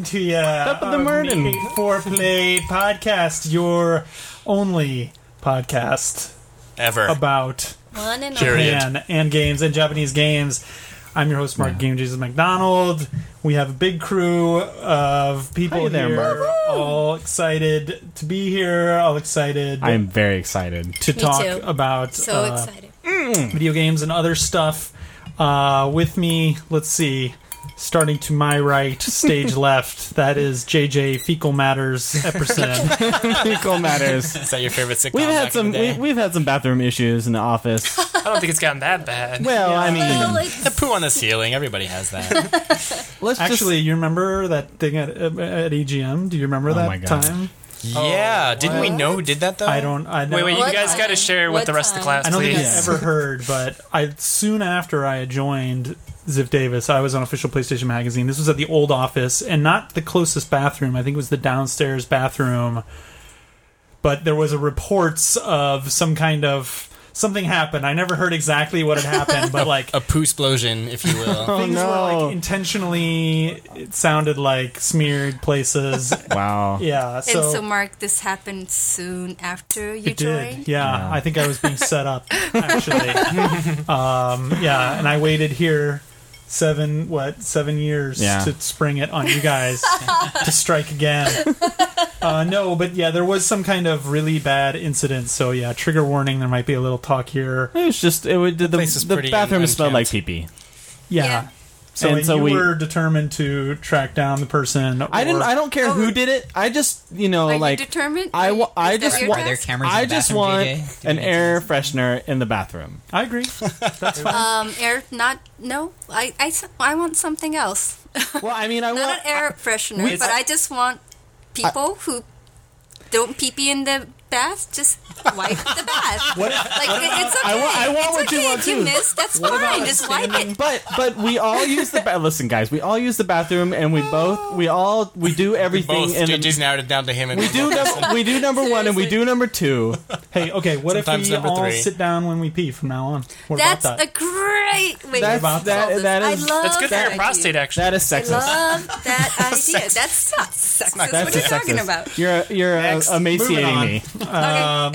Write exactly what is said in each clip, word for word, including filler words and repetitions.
to you on the Made for Play podcast, your only podcast ever about One and Japan and games and Japanese games. I'm your host, Mark yeah. Game Jesus McDonald. We have a big crew of people Hi there, here, Mark. all excited to be here, all excited. I am very excited to Me talk too. about so uh, excited. video games and other stuff. Uh, with me, let's see, starting to my right, stage left, that is J J Fecal Matters Epperson. Fecal Matters. Is that your favorite sitcom? We've had back some. in the day? We, we've had some bathroom issues in the office. I don't think it's gotten that bad. Well, Yeah. I mean, Well, like, The poo on the ceiling. Everybody has that. let's Actually, just, you remember that thing at, at E G M? Do you remember Oh that my God. time? yeah. Didn't we what? know who did that though? I don't. I know, Wait, wait, you What guys got to time? share What with the rest of the time? class, I don't think please. I've ever heard, but I soon after I had joined Ziff Davis, I was on Official PlayStation Magazine. This was at the old office, and not the closest bathroom. I think it was the downstairs bathroom. But there was a reports of some kind of something happened. I never heard exactly what had happened, but like A poo explosion, if you will. Oh, things no. were like intentionally. It sounded like smeared places. wow. Yeah. So, and so, Mark, this happened soon after you it joined? did. Yeah, Yeah. I think I was being set up. Actually, um, yeah, and I waited here. Seven what seven years Yeah. to spring it on you guys to strike again. Uh, no, but yeah, there was some kind of really bad incident. So yeah, trigger warning. There might be a little talk here. It was just. It would. The, place is the pretty bathroom un- smelled like unkempt. pee pee. Yeah. Yeah. So, And so you we- were determined to track down the person. I didn't. or- I don't care Oh. who did it. I just, you know, Are like you determined? I. wa- I Is that just your want. Are there task? cameras in I the just bathroom, want J J? Do an we need air to- freshener in the bathroom. I agree. That's fine. Um, air, not, no, I, I, s- I want something else. Well, I mean, I Not want. an air freshener, we- but I just want people who don't pee pee in the bath, just wipe the bath. What- like, it- it's okay. I want- I want it's what okay you want, if you too. miss, that's What about fine. Just wipe it. But but we all use the ba- listen, guys. We all use the bathroom, and we both we all we do everything Both. in J the. J's narrowed it down to him. And We do number we do number one and we do number two. Hey, okay. What Sometimes if we number all three. sit down when we pee from now on? What That's about that? a great way That's- to solve that- this. that is- I love That's good for that your idea. prostate, actually. That is I sexist. love that idea. That's not sexist. not What are you That's talking sexist. about? You're you're uh, Next. emaciating Moving me. Um,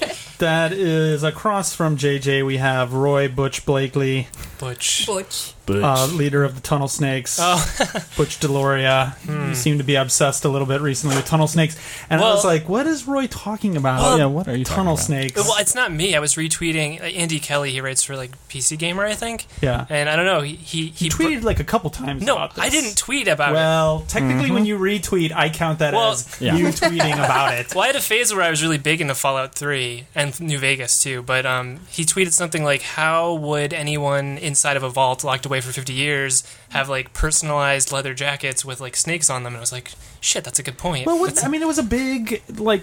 that is across from J J. We have Roy Butch Blakely, Butch. Butch. uh, leader of the Tunnel Snakes. Oh. Butch Deloria. You seem to be obsessed a little bit recently with Tunnel Snakes, and I Well- was like, "What is Roy talking about?" Oh, yeah, what are you talking Tunnel about? Snakes? Well, it's not me. I was retweeting uh, Andy Kelly. He writes for like P C Gamer, I think. Yeah. And I don't know. He he, he tweeted like a couple times. No, about this. I didn't tweet about it. Well, technically, when you retweet, I count that Well, as yeah. you tweeting about it. Well, I had a phase where I was really big into Fallout three and New Vegas too, but um, he tweeted something like, "How would anyone inside of a vault locked away for fifty years have like personalized leather jackets with like snakes on them?" And I was like, "Shit, that's a good point." Well, what, That's- I mean, it was a big like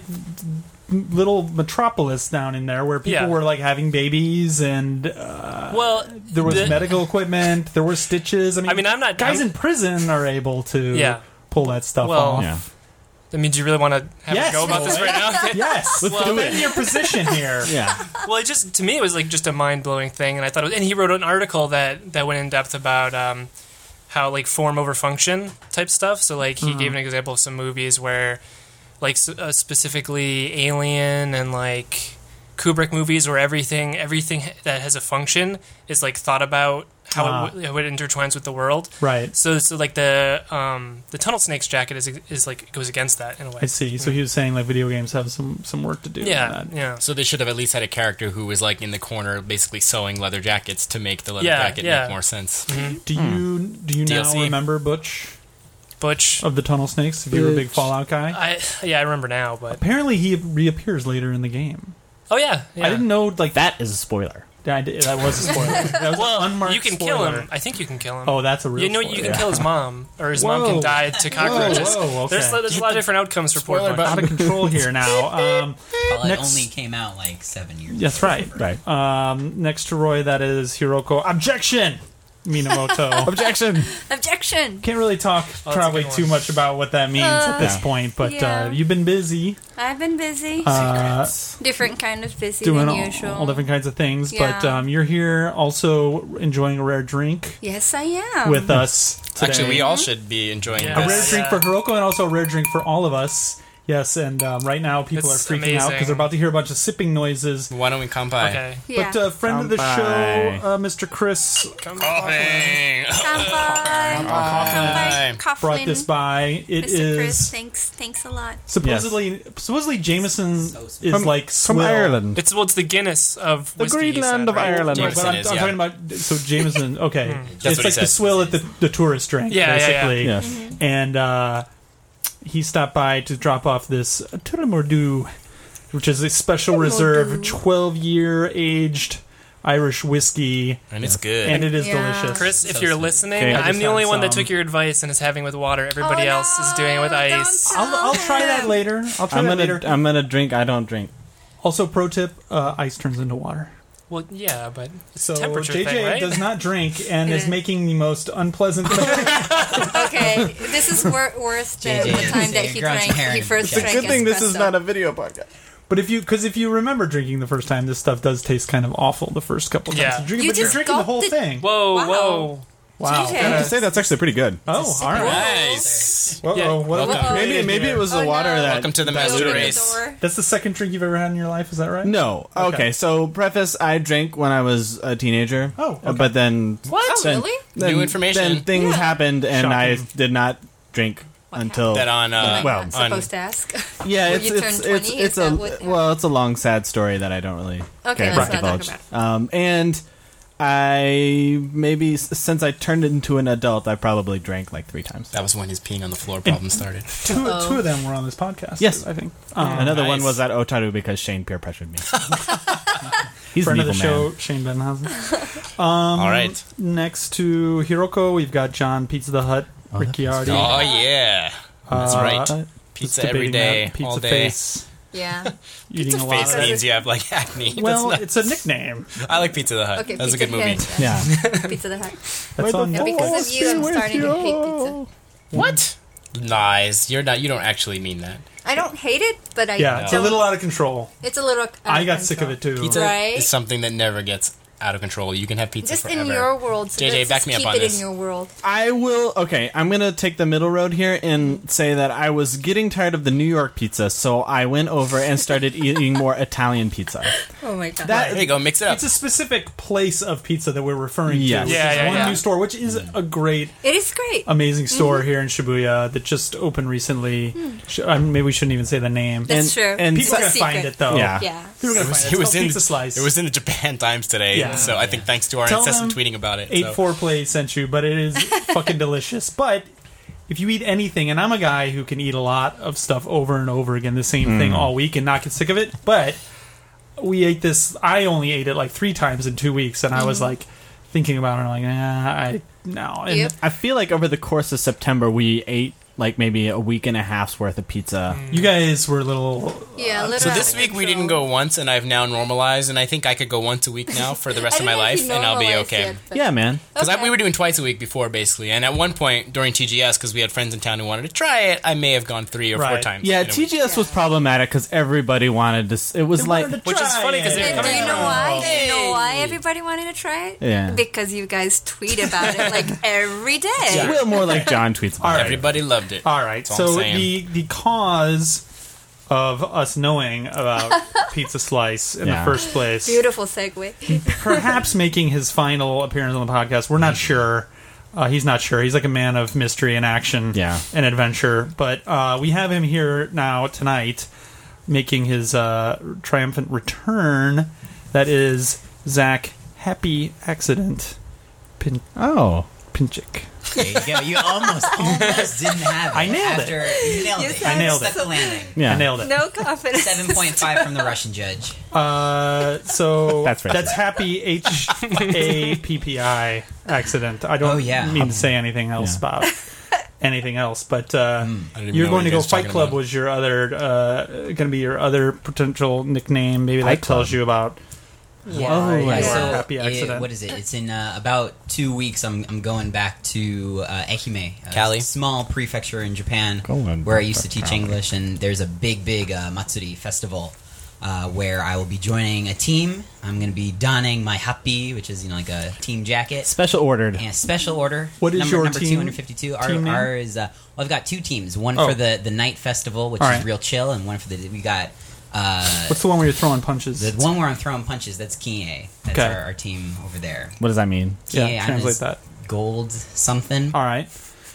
little metropolis down in there where people Yeah. were like having babies, and uh, well, there was the- medical equipment, there were stitches. I mean, I mean, I'm not guys I'm- in prison are able to Yeah. pull that stuff Well, off. Yeah. I mean, do you really want to have Yes, a go about this Roy. right now? Yes, Let's well, do then it. your position here. Yeah. Well, it just to me it was like just a mind blowing thing, and I thought, it was, and he wrote an article that that went in depth about um, how like form over function type stuff. So like he gave an example of some movies where, like s- uh, specifically Alien and like Kubrick movies, where everything everything that has a function is like thought about how, Ah. it, w- how it intertwines with the world. Right. So so like the um, the Tunnel Snakes jacket is is like goes against that in a way. I see. So he was saying like video games have some some work to do. Yeah, on that. yeah. So they should have at least had a character who was like in the corner, basically sewing leather jackets to make the leather Yeah, jacket yeah. make more sense. Do you do you D now L C. remember Butch Butch. of the Tunnel Snakes? If you were a big Butch. Fallout guy, I yeah I remember now, but apparently he reappears later in the game. oh yeah, yeah. I didn't know like that. That is a spoiler. I did, that was a spoiler. That was Well, an unmarked you can spoiler. kill him. I think you can kill him. Oh, that's a real. you know, you spoiler. can kill his mom, or his mom Whoa. can die to cockroaches. Whoa, whoa, okay. There's there's a lot of different outcomes for poor Spoiler Butch. Out of control here now. Um, Fallout Next- only came out like seven years that's right. Right. Um, next to Roy, that is Hiroko. Objection. Minamoto. Objection. Objection. Can't really talk Oh, that's a probably good one. too much about what that means at this Yeah. point, but Yeah. uh, you've been busy I've been busy. uh, Different kind of busy doing than all, usual. all different kinds of things. But Yeah. um, you're here also enjoying a rare drink Yes, I am. with us today. Actually, we all should be enjoying Yeah. a this. rare drink for Hiroko and also a rare drink for all of us. Yes, and um, right now people It's are freaking out because amazing. they're about to hear a bunch of sipping noises. Why don't we come by? Okay. yeah. But uh, friend of the Come show, by. uh, Mister Chris, Coughing. Kanpai. Coughing. Kanpai. brought this by. It Mister is Chris, thanks, thanks a lot. supposedly supposedly Jameson is From- like From swill. Ireland. It's well, it's the Guinness of The whiskey, he Greenland said, of right? Ireland. No, Jameson but I'm, is, I'm yeah. talking about so Jameson. Okay, That's it's what he like the said. swill at the, the tourist drink, Yeah, yeah, yeah. basically. Yes. And uh, he stopped by to drop off this Turamordu, which is a special reserve, twelve year aged Irish whiskey, And it's good. and it is Yeah. delicious. Chris, if So you're sweet. listening, Okay. I I'm just the only had one that some. took your advice and is having with water. Everybody Oh, else is doing it with no, ice. don't I'll, I'll try that him. later. I'll try I'm that gonna later. I'm gonna drink. I don't drink. Also, pro tip: uh, ice turns into water. Well, yeah, but it's So a temperature J J thing, right? does not drink and is Yeah. making the most unpleasant. Okay, this is wor- worse than J J the time is that a he Grudge drank. He Heron. first It's a drank Good thing this is espresso. not a video podcast. But if you, because if you remember drinking the first time, this stuff does taste kind of awful the first couple times. Yeah. You drink, You but you're just drinking the whole gulped it- thing. Whoa, Wow. whoa. Wow. J J. I have to say that's actually pretty good. Oh, all right. Nice. Whoa, Yeah. what have we Welcome. created Maybe maybe here? it was the Oh, water no. that. Welcome to the that- master Open the race. door. That's the second drink you've ever had in your life. Is that right? No. Okay. Okay. So preface: I drank when I was a teenager. Oh, Uh, okay. But then What? Oh, then, really? then- New information. Then things Yeah. happened, and I Shocking. did not drink What until. That on, Am I uh, well, not on, supposed to ask? Yeah, When it's you it's turn it's twenty, it's is a that what- well, it's a long sad story that I don't really Okay, care let's to not talk divulge. about Um, and I maybe s- since I turned into an adult, I probably drank like three times. that was when his peeing on the floor problem started. Two, Uh-oh. two of them were on this podcast. Yes. I think. Um, Another one nice. was at Otaru because Shane peer pressured me. He's friend an of the evil show, man. Shane Benhausen. All right. Next to Hiroko, we've got John Pizza the Hut, Oh, that Ricciardi. Oh, yeah. That's Uh, right. just Pizza debating every day, that. Pizza all day. face. Yeah. Eating Pizza a lot face of it. means you have like acne. Well, That's it's a nickname. not, I like Pizza the Hut. Okay, That was a pizza good movie. Head. Yeah. Pizza the Hut. That's on And because of you, I'm starting to hate pizza. What? Lies. You're not. You don't actually mean that. I don't hate it, but I Yeah, it's a don't- little out of control. It's a little. out I of got sick of control. it too. Pizza Right? is something that never gets out of control. You can have pizza Just forever. in your world. So J J, let's back just me up keep on it this. in your world. I will. Okay, I'm gonna take the middle road here and say that I was getting tired of the New York pizza, so I went over and started eating more Italian pizza. Oh my god. That- There you go. Mix it up. It's a specific place of pizza that we're referring Yes. to. Which Yeah, is yeah, one yeah. new store, which is a great, it is great. amazing store here in Shibuya that just opened recently. Sh- uh, maybe we shouldn't even say the name. That's and- true. and- People are It's gonna a find secret. it though. Yeah. Yeah. People are gonna It was, find it. it It's was called in Pizza Slice. It was in the Japan Times today. Yeah. So I think thanks to our Tell incessant them tweeting about it. Eight so. four play sent you, but it is fucking delicious. But if you eat anything, and I'm a guy who can eat a lot of stuff over and over again, the same thing all week and not get sick of it. But we ate this. I only ate it like three times in two weeks, and I was like thinking about it. And I'm like, nah, I no. And Yep. I feel like over the course of September, we ate like maybe a week and a half's worth of pizza. you guys were a little. Yeah, a little So out this of week we control. didn't go once, and I've now normalized, and I think I could go once a week now for the rest I of my don't know if life, you and I'll be normalized okay. yet, but- Yeah, man. Because Okay. we were doing twice a week before, basically, and at one point during T G S, because we had friends in town who wanted to try it, I may have gone three or four Right. times. Yeah, in a T week. G S was problematic because everybody wanted to. s- It was They like wanted to Which is try funny 'cause it. they're And do you know why? Do you know Hey. why everybody wanted to try it? Yeah. Because you guys tweet about it like every day. Yeah. well more like John tweets. About All it. right. Everybody loved it. All right. That's all I'm So saying. the the cause of us knowing about Pizza Slice in Yeah. the first place, Beautiful segue. perhaps making his final appearance on the podcast. We're not sure. Uh, he's not sure. He's like a man of mystery and action Yeah. and adventure. But uh, we have him here now tonight, making his uh, triumphant return. That is Zach Happy Accident Pin- Oh, Pinchik. There you go. You almost, almost didn't have it. I nailed it. after, You nailed You it. said I nailed Stuck it. the landing. yeah. I nailed it. No confidence. Seven point five from the Russian judge. Uh, so That's right. that's Happy H A P P I accident. I don't Oh, yeah. mean to say anything else Yeah. about anything else, but uh, I didn't even you're know going what to you go guys were Fight talking Club about. was your other uh, going to be your other potential nickname. Maybe that Fight tells Club. you about Yeah, Why yeah, your so happy it- accident? what is it? It's in uh, about two weeks. I'm I'm going back to uh, Ehime, a Cali. small prefecture in Japan, Going where I back used to to teach Cali. English. And there's a big, big uh, Matsuri festival uh, where I will be joining a team. I'm going to be donning my happy, which is you know like a team jacket. Special ordered. And special order. What is number, your number team- two hundred fifty-two? Our, team name? our is uh, well, I've got two teams. One Oh. for the, the night festival, which All is right. real chill, and one for the we got. Uh, What's the one where you're throwing punches? the one where I'm throwing punches, that's Kinye. That's Okay. our, our team over there. What does that mean? yeah, Kinye, I'm translate his that. Gold something. All right.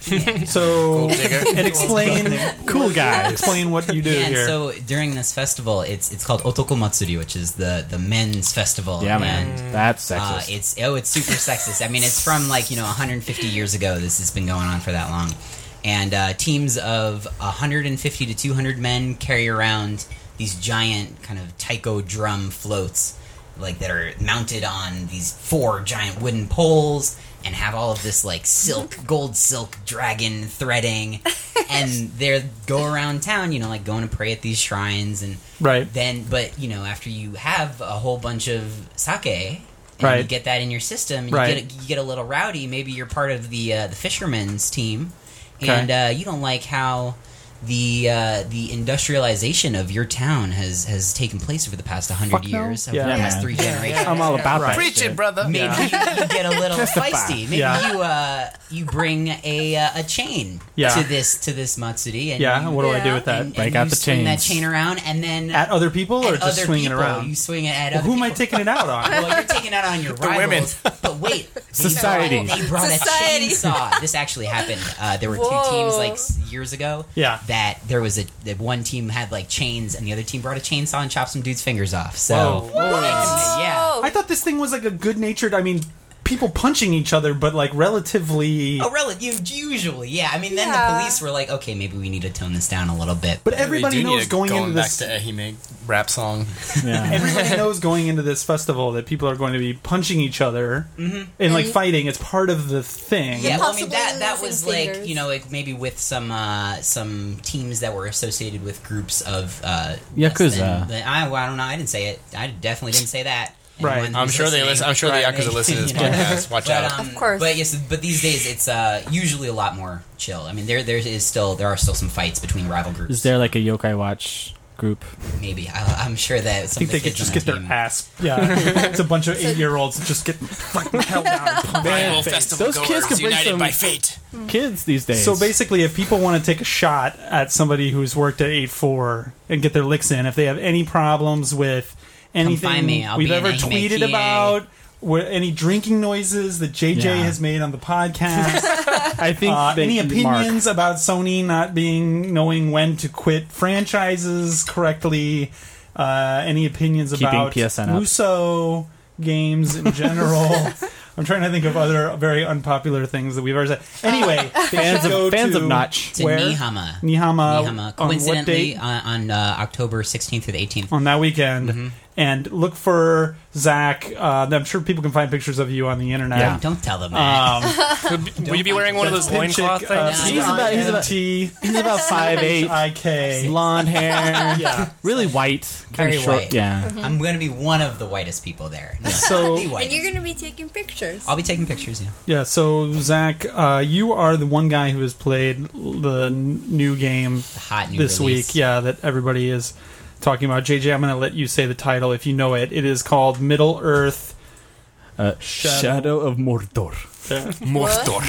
So, and explain, Cool guys. explain what you do Yeah, and here. so during this festival, it's it's called Otoko Matsuri, which is the, the men's festival. Yeah, and, man. That's Uh, sexist. it's oh, it's super sexist. I mean, it's from like you know one hundred fifty years ago. This has been going on for that long, and uh, teams of one hundred fifty to two hundred men carry around these giant kind of taiko drum floats, like that are mounted on these four giant wooden poles, and have all of this like silk, gold silk dragon threading, and they go around town, you know, like going to pray at these shrines, and Right. then, but you know, after you have a whole bunch of sake, and Right. you get that in your system, and Right. you, get a, you get a little rowdy. Maybe you're part of the uh, the fishermen's team, Okay. and uh, you don't like how the uh, the industrialization of your town has has taken place over the past one hundred Fuck no. years, over Yeah. the past Yeah. three generations. I'm all about Right. that. Preach shit. it, brother. Maybe you, you get a little Testify. feisty. Maybe Yeah. you uh, you bring a uh, a chain Yeah. to this to this matsuri. And Yeah, you, what do I do Yeah. with that? and, Break and out you the swing that chains. chain around, and then At other people or at just other swinging people. around? You swing it at Well, other who am I people. taking it out on? Well, you're taking out on your The women. rivals. But wait, they Society. Brought, they brought Society. a chainsaw. This actually happened. Uh, there were two Whoa. teams like s- years ago. Yeah. That there was a that one team had like chains, and the other team brought a chainsaw and chopped some dude's fingers off. So Whoa. yeah. I thought this thing was like a good-natured. I mean, people punching each other, but like relatively. Oh, relative. Usually, yeah. I mean, then Yeah. the police were like, "Okay, maybe we need to tone this down a little bit." But Really everybody do need knows to- going into back this. to Ehime rap song. Yeah. Everybody knows going into this festival that people are going to be punching each other and like And- fighting. It's part of the thing. Yeah, well, I mean Possibly that that losing was like fingers. you know like maybe with some uh, some teams that were associated with groups of uh, less Yakuza. than- than- I, well, I don't know. I didn't say it. I definitely didn't say that. Right. Anyone I'm who's sure they listening- listen. I'm sure Right, the Yakuza they- listen to this you know. podcast. Watch But, out. um, Of course. But yes, but these days it's uh, usually a lot more chill. I mean, there there is still there are still some fights between rival groups. Is there like a yokai watch group? Maybe I, I'm sure that I some think of they the could kids just on get that their team- ass. Yeah, it's a bunch of eight-year-olds that just get fucking held down. And pumped in Rival the face. festival Those kids goers could bring united some- by fate. Kids these days. So basically, if people want to take a shot at somebody who's worked at eight four and get their licks in, if they have any problems with anything find me. I'll we've be in ever Ehime tweeted Kie. about, where, any drinking noises that J J Yeah. has made on the podcast, I think uh, that any Mark- opinions about Sony not being knowing when to quit franchises correctly, uh, any opinions Keeping about P S N up. Muso games in general. I'm trying to think of other very unpopular things that we've ever said. Anyway, they Fans should of- go fans to of Notch. to where? Nihama. Nihama. Nihama. On what Coincidentally, date? on, on uh, October sixteenth through the eighteenth. On that weekend. Mm-hmm. And look for Zach. Uh, I'm sure people can find pictures of you on the internet. Yeah. Don't tell them that. Um, Will you be wearing one of those loincloth Pinchick, uh, things? He's about- he's about- T He's about five eight, I K. blonde hair, Yeah. really white, kind Very of short. white. Yeah. I'm going to be one of the whitest people there. No, So- the And whitest. you're going to be taking pictures. I'll be taking pictures. Yeah. Yeah, so Zach, uh, you are the one guy who has played the n- new game The hot new this release. week. Yeah, that everybody is talking about. J J, I'm going to let you say the title if you know it. It is called Middle Earth. Uh, Shadow. Shadow of Mordor. Mordor.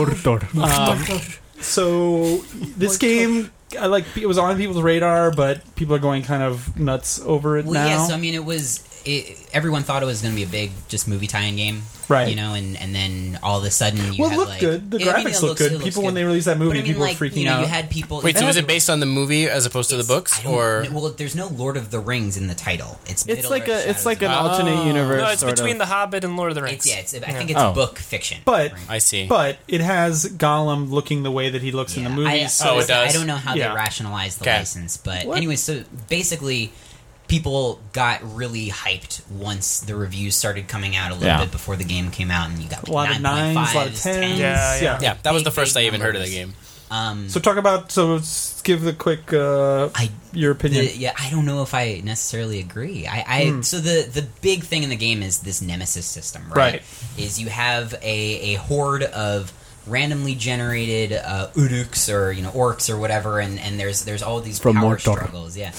Mordor. So this game, I like it was on people's radar, but people are going kind of nuts over it Well, now. yeah. So I mean, it was. It, everyone thought it was going to be a big, just movie tie-in game, Right. You know, and, and then all of a sudden you well, it had looked like good. The Yeah, I mean, graphics it look looks- good. it looks People, good. when they released that movie, But I mean, people like, were freaking you know, out. You had people. Wait, so it's- is it based on the movie as opposed to the books, I don't- or well, there's no Lord of the Rings in the title. It's It's Middle like Earth, a, it's Shadows like of an Mordor. alternate universe. No, it's sort between of. The Hobbit and Lord of the Rings. It's, yeah, it's, I think it's Oh. book fiction. But I see. but it has Gollum looking the way that he looks in the Yeah, movie. I, so Oh, it does? I don't know how Yeah. they rationalize the Okay. license, but What? anyway, so basically, people got really hyped once the reviews started coming out a little Yeah. bit before the game came out, and you got a lot of nine point nines, a lot of fives, tens. Yeah, yeah. yeah, that was Big, the first big I even heard of the numbers. game. Um, So talk about. So let's give the quick uh, I your opinion. The, yeah, I don't know if I necessarily agree. I, I Hmm. so the the big thing in the game is this nemesis system, right? Right. Is you have a, a horde of randomly generated uh, uruks or you know orcs or whatever, and, and there's there's all these From power Mordor. struggles. Yeah,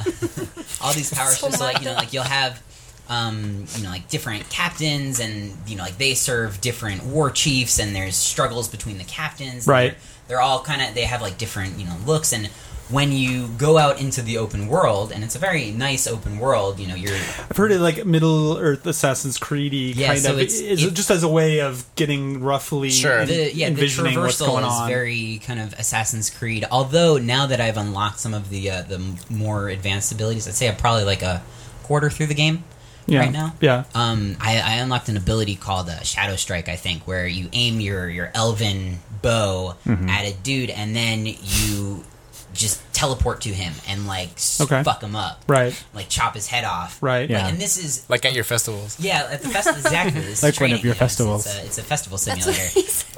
all these power So struggles. So like you know, much. like you'll have. Um, you know, like different captains, and you know, like they serve different war chiefs, and there's struggles between the captains. Right. They're, they're all kind of they have like different you know looks, and when you go out into the open world, and it's a very nice open world, you know, you're I've heard it like Middle Earth Assassin's Creed-y Yeah, kind so of. it's- It's, it- just as a way of getting roughly Sure. the yeah the envisioning what's traversal going is on. very kind of Assassin's Creed. Although now that I've unlocked some of the uh, the m- more advanced abilities, I'd say I'm probably like a quarter through the game. yeah. right now. Yeah. Um, I, I unlocked an ability called uh, Shadow Strike, I think, where you aim your, your elven bow Mm-hmm. at a dude, and then you just teleport to him and like s- Okay. fuck him up, Right. like chop his head off, Right. Yeah. Like, and this is Like at your festivals. yeah, at the festival exactly. This is Like one of training, your you know, it's- festivals. It's a, it's a festival That's simulator. what he said.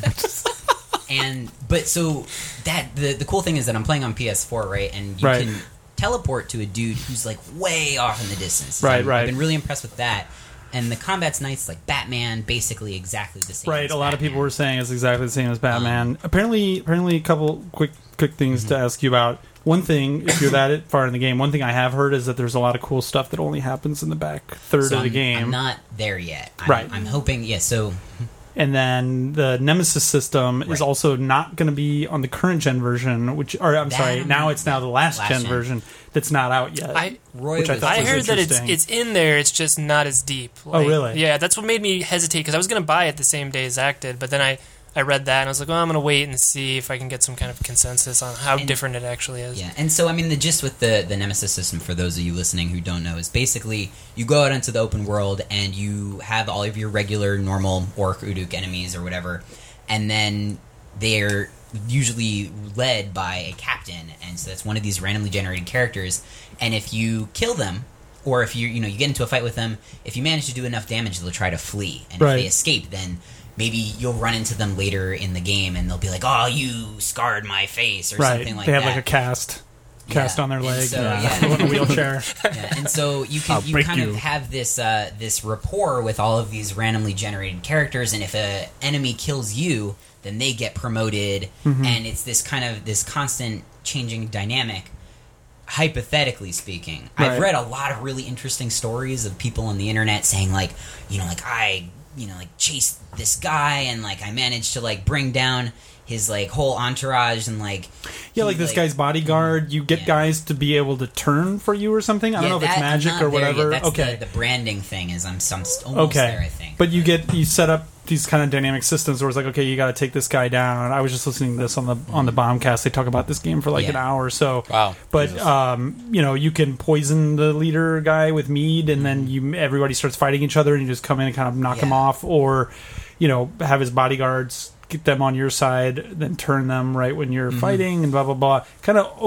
Um, and but so that the the cool thing is that I'm playing on P S four, right? And you Right. can teleport to a dude who's like way off in the distance. Right, I'm- right. I've been really impressed with that. And the combat's nice, like Batman, basically exactly the same. Right. as A lot of people Batman. were saying it's exactly the same as Batman. Um, apparently, apparently, a couple quick quick things Mm-hmm. to ask you about. One thing, if you're that far in the game, one thing I have heard is that there's a lot of cool stuff that only happens in the back third So of the I'm, game. I'm not there yet. I'm, Right. I'm hoping. Yeah. So And then the Nemesis system is Right. also not going to be on the current gen version, which, or I'm That sorry, I'm- now it's now the last, last gen, gen. version that's not out yet. I Roy Which I was. thought I was heard that it's interesting. it's in there. It's just not as deep. Oh, Like, really? Yeah, that's what made me hesitate because I was going to buy it the same day Zach did, but then I, I read that and I was like, well, I'm going to wait and see if I can get some kind of consensus on how And- different it actually is. Yeah, and so I mean, the gist with the the Nemesis system, for those of you listening who don't know, is basically you go out into the open world and you have all of your regular, normal orc, uruk enemies or whatever, and then they're usually led by a captain, and so that's one of these randomly generated characters. And if you kill them, or if you you know you get into a fight with them, if you manage to do enough damage, they'll try to flee, and Right. if they escape, then maybe you'll run into them later in the game, and they'll be like, "Oh, you scarred my face," or right. something like they have that. like a cast. Cast Yeah. on their And leg, so, yeah. yeah. in a wheelchair. Yeah, and so you I'll can you break kind you. of have this uh, this rapport with all of these randomly generated characters, and if a enemy kills you, then they get promoted, Mm-hmm. and it's this kind of this constant changing dynamic. Hypothetically speaking, I've Right. read a lot of really interesting stories of people on the internet saying like, you know, like I, you know, like chased this guy and like I managed to like bring down his like whole entourage and like Yeah, he, like this guy's bodyguard. You get Yeah. guys to be able to turn for you or something. I don't Yeah, know if it's that- I'm magic not or there yet. whatever. That's okay. the, the branding thing is I'm some almost Okay, there, I think. but you get you set up these kind of dynamic systems where it's like, okay, you got to take this guy down. I was just listening to this on the on the Bombcast. They talk about this game for like Yeah. an hour or so. Wow. But um, you know, you can poison the leader guy with mead, and then you everybody starts fighting each other, and you just come in and kind of knock him Yeah. off, or you know, have his bodyguards get them on your side, then turn them right when you're fighting, and blah blah blah. Kind of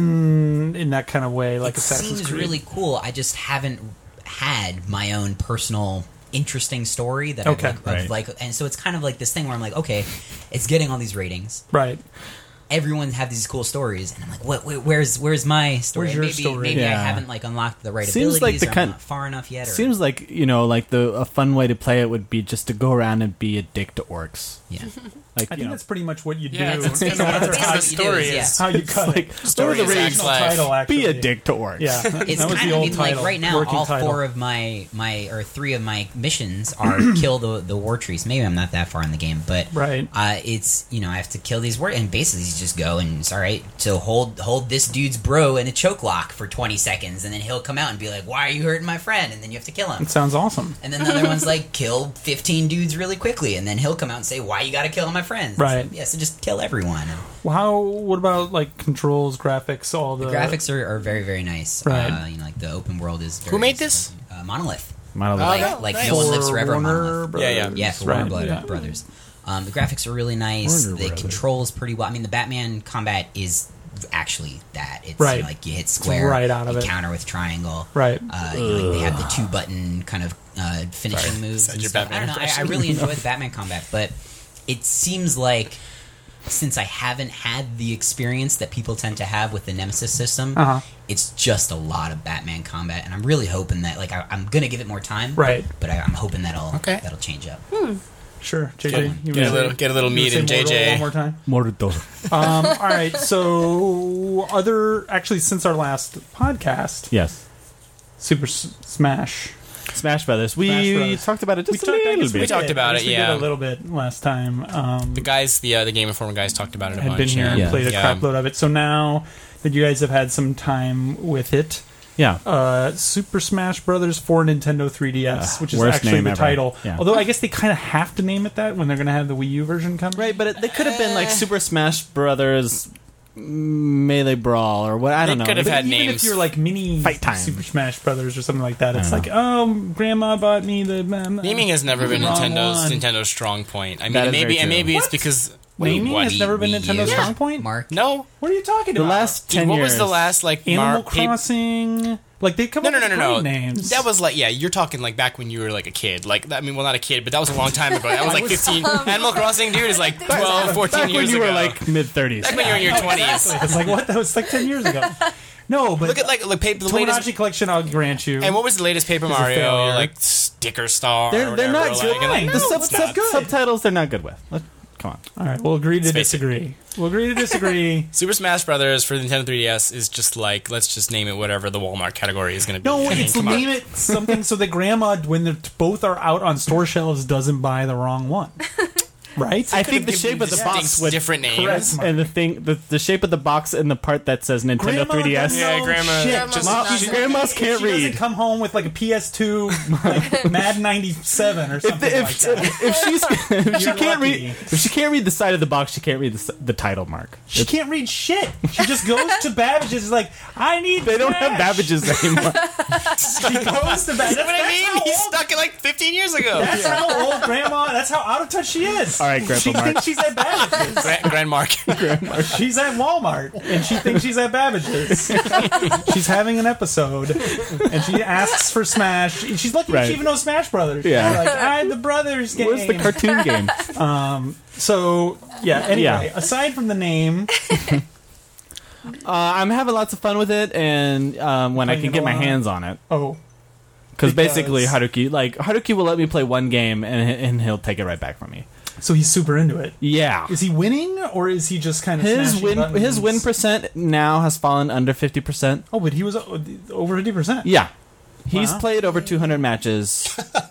open in that kind of way, like it Assassin's seems Creed. really cool. I just haven't had my own personal interesting story that Okay. I like, Right. of like, and so it's kind of like this thing where I'm like, okay, it's getting all these ratings. Right. Everyone have these cool stories, and I'm like, what? Where, where's where's my story? Where's your maybe story? maybe I Yeah. haven't like unlocked the right Seems abilities, like the or I'm kind- not far enough yet. Or, Seems like, you know, like the a fun way to play it would be just to go around and be a dick to orcs. yeah. Like, I you think know, that's pretty much what you Yeah, do. that's, No that's, matter that's how what the you- story is, yeah. is. how you cut it. Story Or is the Zach's original life. title, actually. be a dick to orcs. Yeah, It's that was kind the of, old I mean, title. like right now, working all title. four of my my or three of my missions are kill the the war trees. Maybe I'm not that far in the game, but Right. uh, it's you know I have to kill these war and basically you just go and it's all right. So hold hold this dude's bro in a choke lock for twenty seconds, and then he'll come out and be like, "Why are you hurting my friend?" And then you have to kill him. It sounds awesome. And then the other one's like, "Kill fifteen dudes really quickly," and then he'll come out and say, "Why you got to kill my friends?" Right. So, yeah. So just kill everyone. And Well, how? What about like controls, graphics, all the, the graphics are, are very very nice. Right. Uh, you know, like the open world is. Very Who made this? Uh, Monolith. Monolith. Oh, Like, yeah, like nice. no one lives For forever. Warner Monolith. Brothers. Yeah, yeah. Yeah, for Right, Warner Brother- yeah. Brothers. Um, the graphics are really nice. Warner the Brothers. controls pretty well. I mean, the Batman combat is actually that. It's Right. you know, like you hit square, right out of you it. counter with triangle. Right. Uh, you know, like they have the two button kind of uh, finishing Sorry, moves. said and your stuff. Batman I don't know. I, I impression. really enjoy the Batman combat, but it seems like since I haven't had the experience that people tend to have with the Nemesis system, Uh-huh. it's just a lot of Batman combat, and I'm really hoping that like I, I'm gonna give it more time, Right. But I, I'm hoping that'll Okay. that'll change up. Sure, J J. Get- you get a would little- say- get a little you meat would in say J J. Mortal one more time. Mordo. Um, all right, so other actually since our last podcast, Yes. Super S- Smash. Smash Brothers. We Smash Brothers. talked about it just we a talked, I little guess we bit. talked did. about I guess it, we yeah. did a little bit last time. Um, The guys, the uh, the Game Informer guys talked about it a had bunch. been here and yeah. played a Yeah. crap load of it. So now that you guys have had some time with it, Yeah. uh, Super Smash Brothers for Nintendo three D S, Uh, which is worst actually name the ever. title. Yeah. Although I guess they kind of have to name it that when they're going to have the Wii U version come. Right, but it, they could have been like Super Smash Brothers Melee Brawl or what. I don't They know. could have But had even names. if you're like mini Fight Time. Super Smash Brothers or something like that, it's I like, don't oh, Grandma bought me the um, Naming has never been Wrong Nintendo's one. Nintendo's strong point. I mean, That is maybe very and true. maybe it's What? because Naming what? has never been Wii Nintendo's U. strong point. Mark, No, What are you talking The about? last Dude, ten what years. was the last like Animal Mar- Paper- Crossing? Like they come No, up no, no, with no, no. great names. That was like, yeah, you're talking like back when you were like a kid. Like, I mean, well, not a kid, but that was a long time ago. That was like fifteen. Animal Crossing, dude, is like twelve, fourteen Back years when you ago. were like mid thirties. Back when you were in your twenties. It's like what? That was like ten years ago. No, but Look at like, like paper, the latest. Tomodachi Collection. I'll grant you. And what was the latest Paper a Mario? failure. Like Sticker Star. They're or they're whatever, not like, good. and, like, No, the sub, it's sub, not good. subtitles they're not good with. Let, come on. All right, we'll agree to basic. disagree. We'll agree to disagree. Super Smash Brothers for the Nintendo three D S is just like, let's just name it whatever the Walmart category is going to be. No, I mean, it's come on. name it something so that Grandma, when the both are out on store shelves, doesn't buy the wrong one. Right? I think the Give shape them of the distinct box would different names. Correct. and the thing the, the shape of the box and the part that says Nintendo Grandma three D S. doesn't Yeah, know Grandma shit. just- Mom- She's she's- grandmas if can't she doesn't read. come home with like a P S two, like Mad ninety-seven or If, something if, like that. if she's if she You're can't lucky. read if she can't read the side of the box, she can't read the, s- the title mark. She can't read shit. She just goes to Babbage's is like, I need They don't have Smash. Babbage's anymore. She goes to Babbage's. You know what I That's mean? how He's old- stuck it like fifteen years ago. That's how old Grandma, that's how out of touch she is. All right, Grandpa She Mark. thinks she's at Babbage's. Grand, Grand Mark. She's at Walmart, and she thinks she's at Babbage's. She's having an episode, and she asks for Smash. She's lucky Right. she even knows Smash Brothers. Yeah. She's like, I had the Brothers game. Where's the cartoon game? So, yeah, anyway, Yeah. aside from the name, Uh, I'm having lots of fun with it, and um, when I Playing can it get a my lot. hands on it, oh, because Because- basically Haruki, like Haruki, will let me play one game, and and he'll take it right back from me. so he's super into it. Yeah, Is he winning, or is he just kind of his smashing win buttons? his win percent now has fallen under fifty percent. Oh, but he was uh, over fifty percent. Yeah, he's Wow. played over two hundred matches.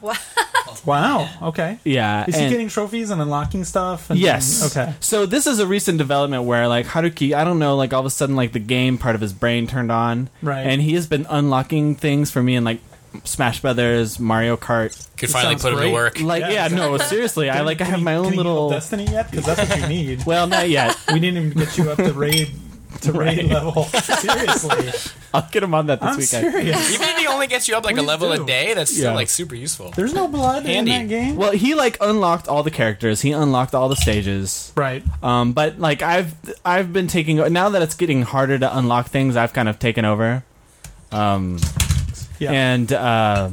Wow. Okay. Yeah, Is he and- getting trophies and unlocking stuff? And, Yes. Okay. So this is a recent development where, like, Haruki, I don't know, like, all of a sudden, like, the game part of his brain turned on. Right. And he has been unlocking things for me in, like, Smash Brothers, Mario Kart. Could It finally sounds put him to great. work. Like, Yeah, yeah, no, exactly. seriously. I, like, I Can have you- my own can you little... build Destiny yet? Because that's what you need. Well, not yet. We didn't even get you up to raid to raid Right. level. Seriously, I'll get him on that this I'm weekend. serious. Even if he only gets you up like a Please level do. a day, that's still Yeah. like super useful. There's no blood Handy. in that game. Well, he, like, unlocked all the characters. He unlocked all the stages. Right. Um, but, like, I've I've been taking... Now that it's getting harder to unlock things, I've kind of taken over. Um... Yeah. And uh,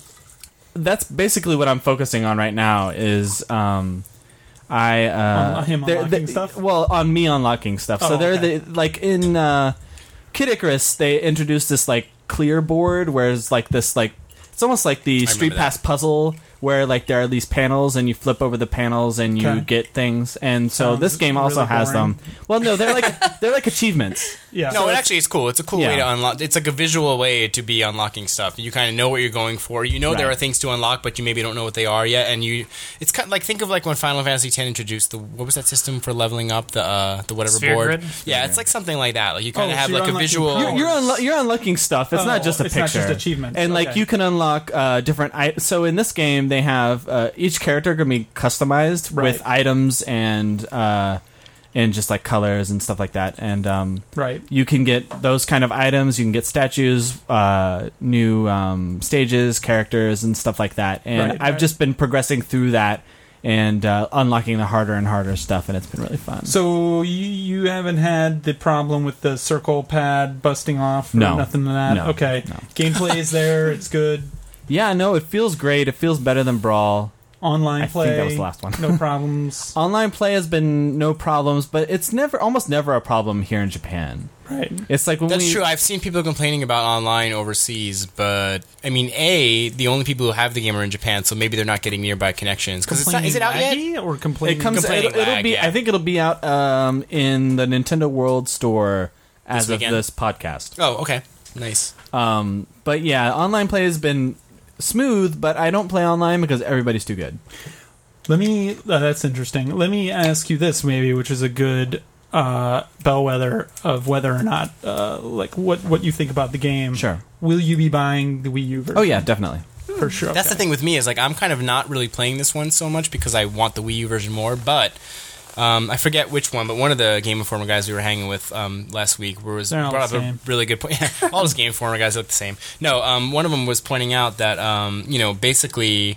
that's basically what I'm focusing on right now. Is um, I uh, On him they're- unlocking they- stuff? Well, on me unlocking stuff. so Oh, they're okay. the like in uh, Kid Icarus, they introduced this like clear board, where it's like this like it's almost like the Street that. Pass puzzle, where like there are these panels and you flip over the panels and you Okay. get things. And so Sounds this game also really has boring. them. Well, no, they're like they're like achievements. Yeah. No, it actually is cool. It's a cool Yeah. way to unlock. It's like a visual way to be unlocking stuff. You kind of know what you're going for. You know there Right. are things to unlock, but you maybe don't know what they are yet. And you, it's kind of like think of like when Final Fantasy X introduced the what was that system for leveling up the uh, the whatever Sphere board? grid? Yeah, it's like something like that. Like you kind Oh, of so have you're like a unlocking visual. powers. You're unlo- you're unlocking stuff. It's Oh, not just a it's picture. not just achievements. And like Okay. you can unlock uh, different. I- so in this game, they have uh, each character can be customized Right. with items and uh, and just like colors and stuff like that. And um, Right. you can get those kind of items. You can get statues, uh, new um, stages, characters, and stuff like that. And Right, I've right. just been progressing through that and uh, unlocking the harder and harder stuff, and it's been really fun. So you, you haven't had the problem with the circle pad busting off or No. nothing to that? No. Okay. No. Gameplay is there. It's good. Yeah, no, it feels great. It feels better than Brawl. Online I play. think that was the last one. No problems. Online play has been no problems, but it's never, almost never a problem here in Japan. Right. It's like when That's we, true. I've seen people complaining about online overseas, but I mean, a the only people who have the game are in Japan, so maybe they're not getting nearby connections. Because it's not. Is it out yet? Laggy Or complaining? It comes. Complaining It'll, it'll lag, be. yeah. I think it'll be out um, in the Nintendo World Store as This of weekend? this podcast. Oh, okay, nice. Um, but yeah, online play has been smooth, but I don't play online because everybody's too good. Let me. Uh, that's interesting. Let me ask you this, maybe, which is a good uh, bellwether of whether or not, uh, like, what what you think about the game. Sure. Will you be buying the Wii U version? Oh yeah, definitely. for sure. That's okay. the thing with me is like I'm kind of not really playing this one so much because I want the Wii U version more, but. Um, I forget which one, but one of the Game Informer guys we were hanging with um, last week was They're all brought the up same. a really good point. All those Game Informer guys look the same. No, um, one of them was pointing out that um, you know basically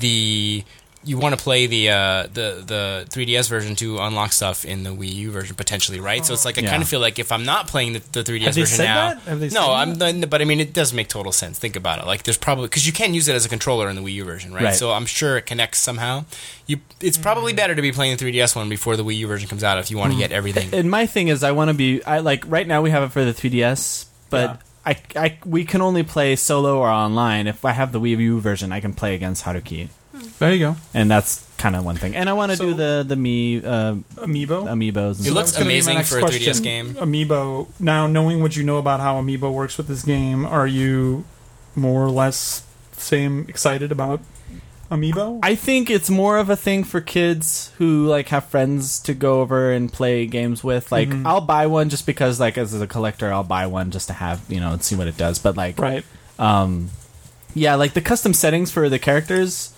the you want to play the uh, the the three D S version to unlock stuff in the Wii U version potentially, right? So it's like I Yeah. kind of feel like if I'm not playing the, the three D S Have they version said now, that? Have they no, said I'm that? the, but I mean it does make total sense. Think about it. Like there's probably because you can use it as a controller in the Wii U version, right? Right. So I'm sure it connects somehow. You, it's probably better to be playing the three D S one before the Wii U version comes out if you want to get everything. And my thing is, I want to be. I like right now we have it for the three D S, but I, I, we can only play solo or online. If I have the Wii U version, I can play against Haruki, There you go. and that's kind of one thing. And I want to So- do the the me uh, Amiibo. amiibos. And It stuff. looks That's gonna be my amazing next for a three D S question. game. Amiibo. Now, knowing what you know about how Amiibo works with this game, are you more or less same excited about Amiibo? I think it's more of a thing for kids who like have friends to go over and play games with. Like, Mhm. I'll buy one just because, like, as a collector, I'll buy one just to have, you know, and see what it does. But like, right. um, yeah, like the custom settings for the characters.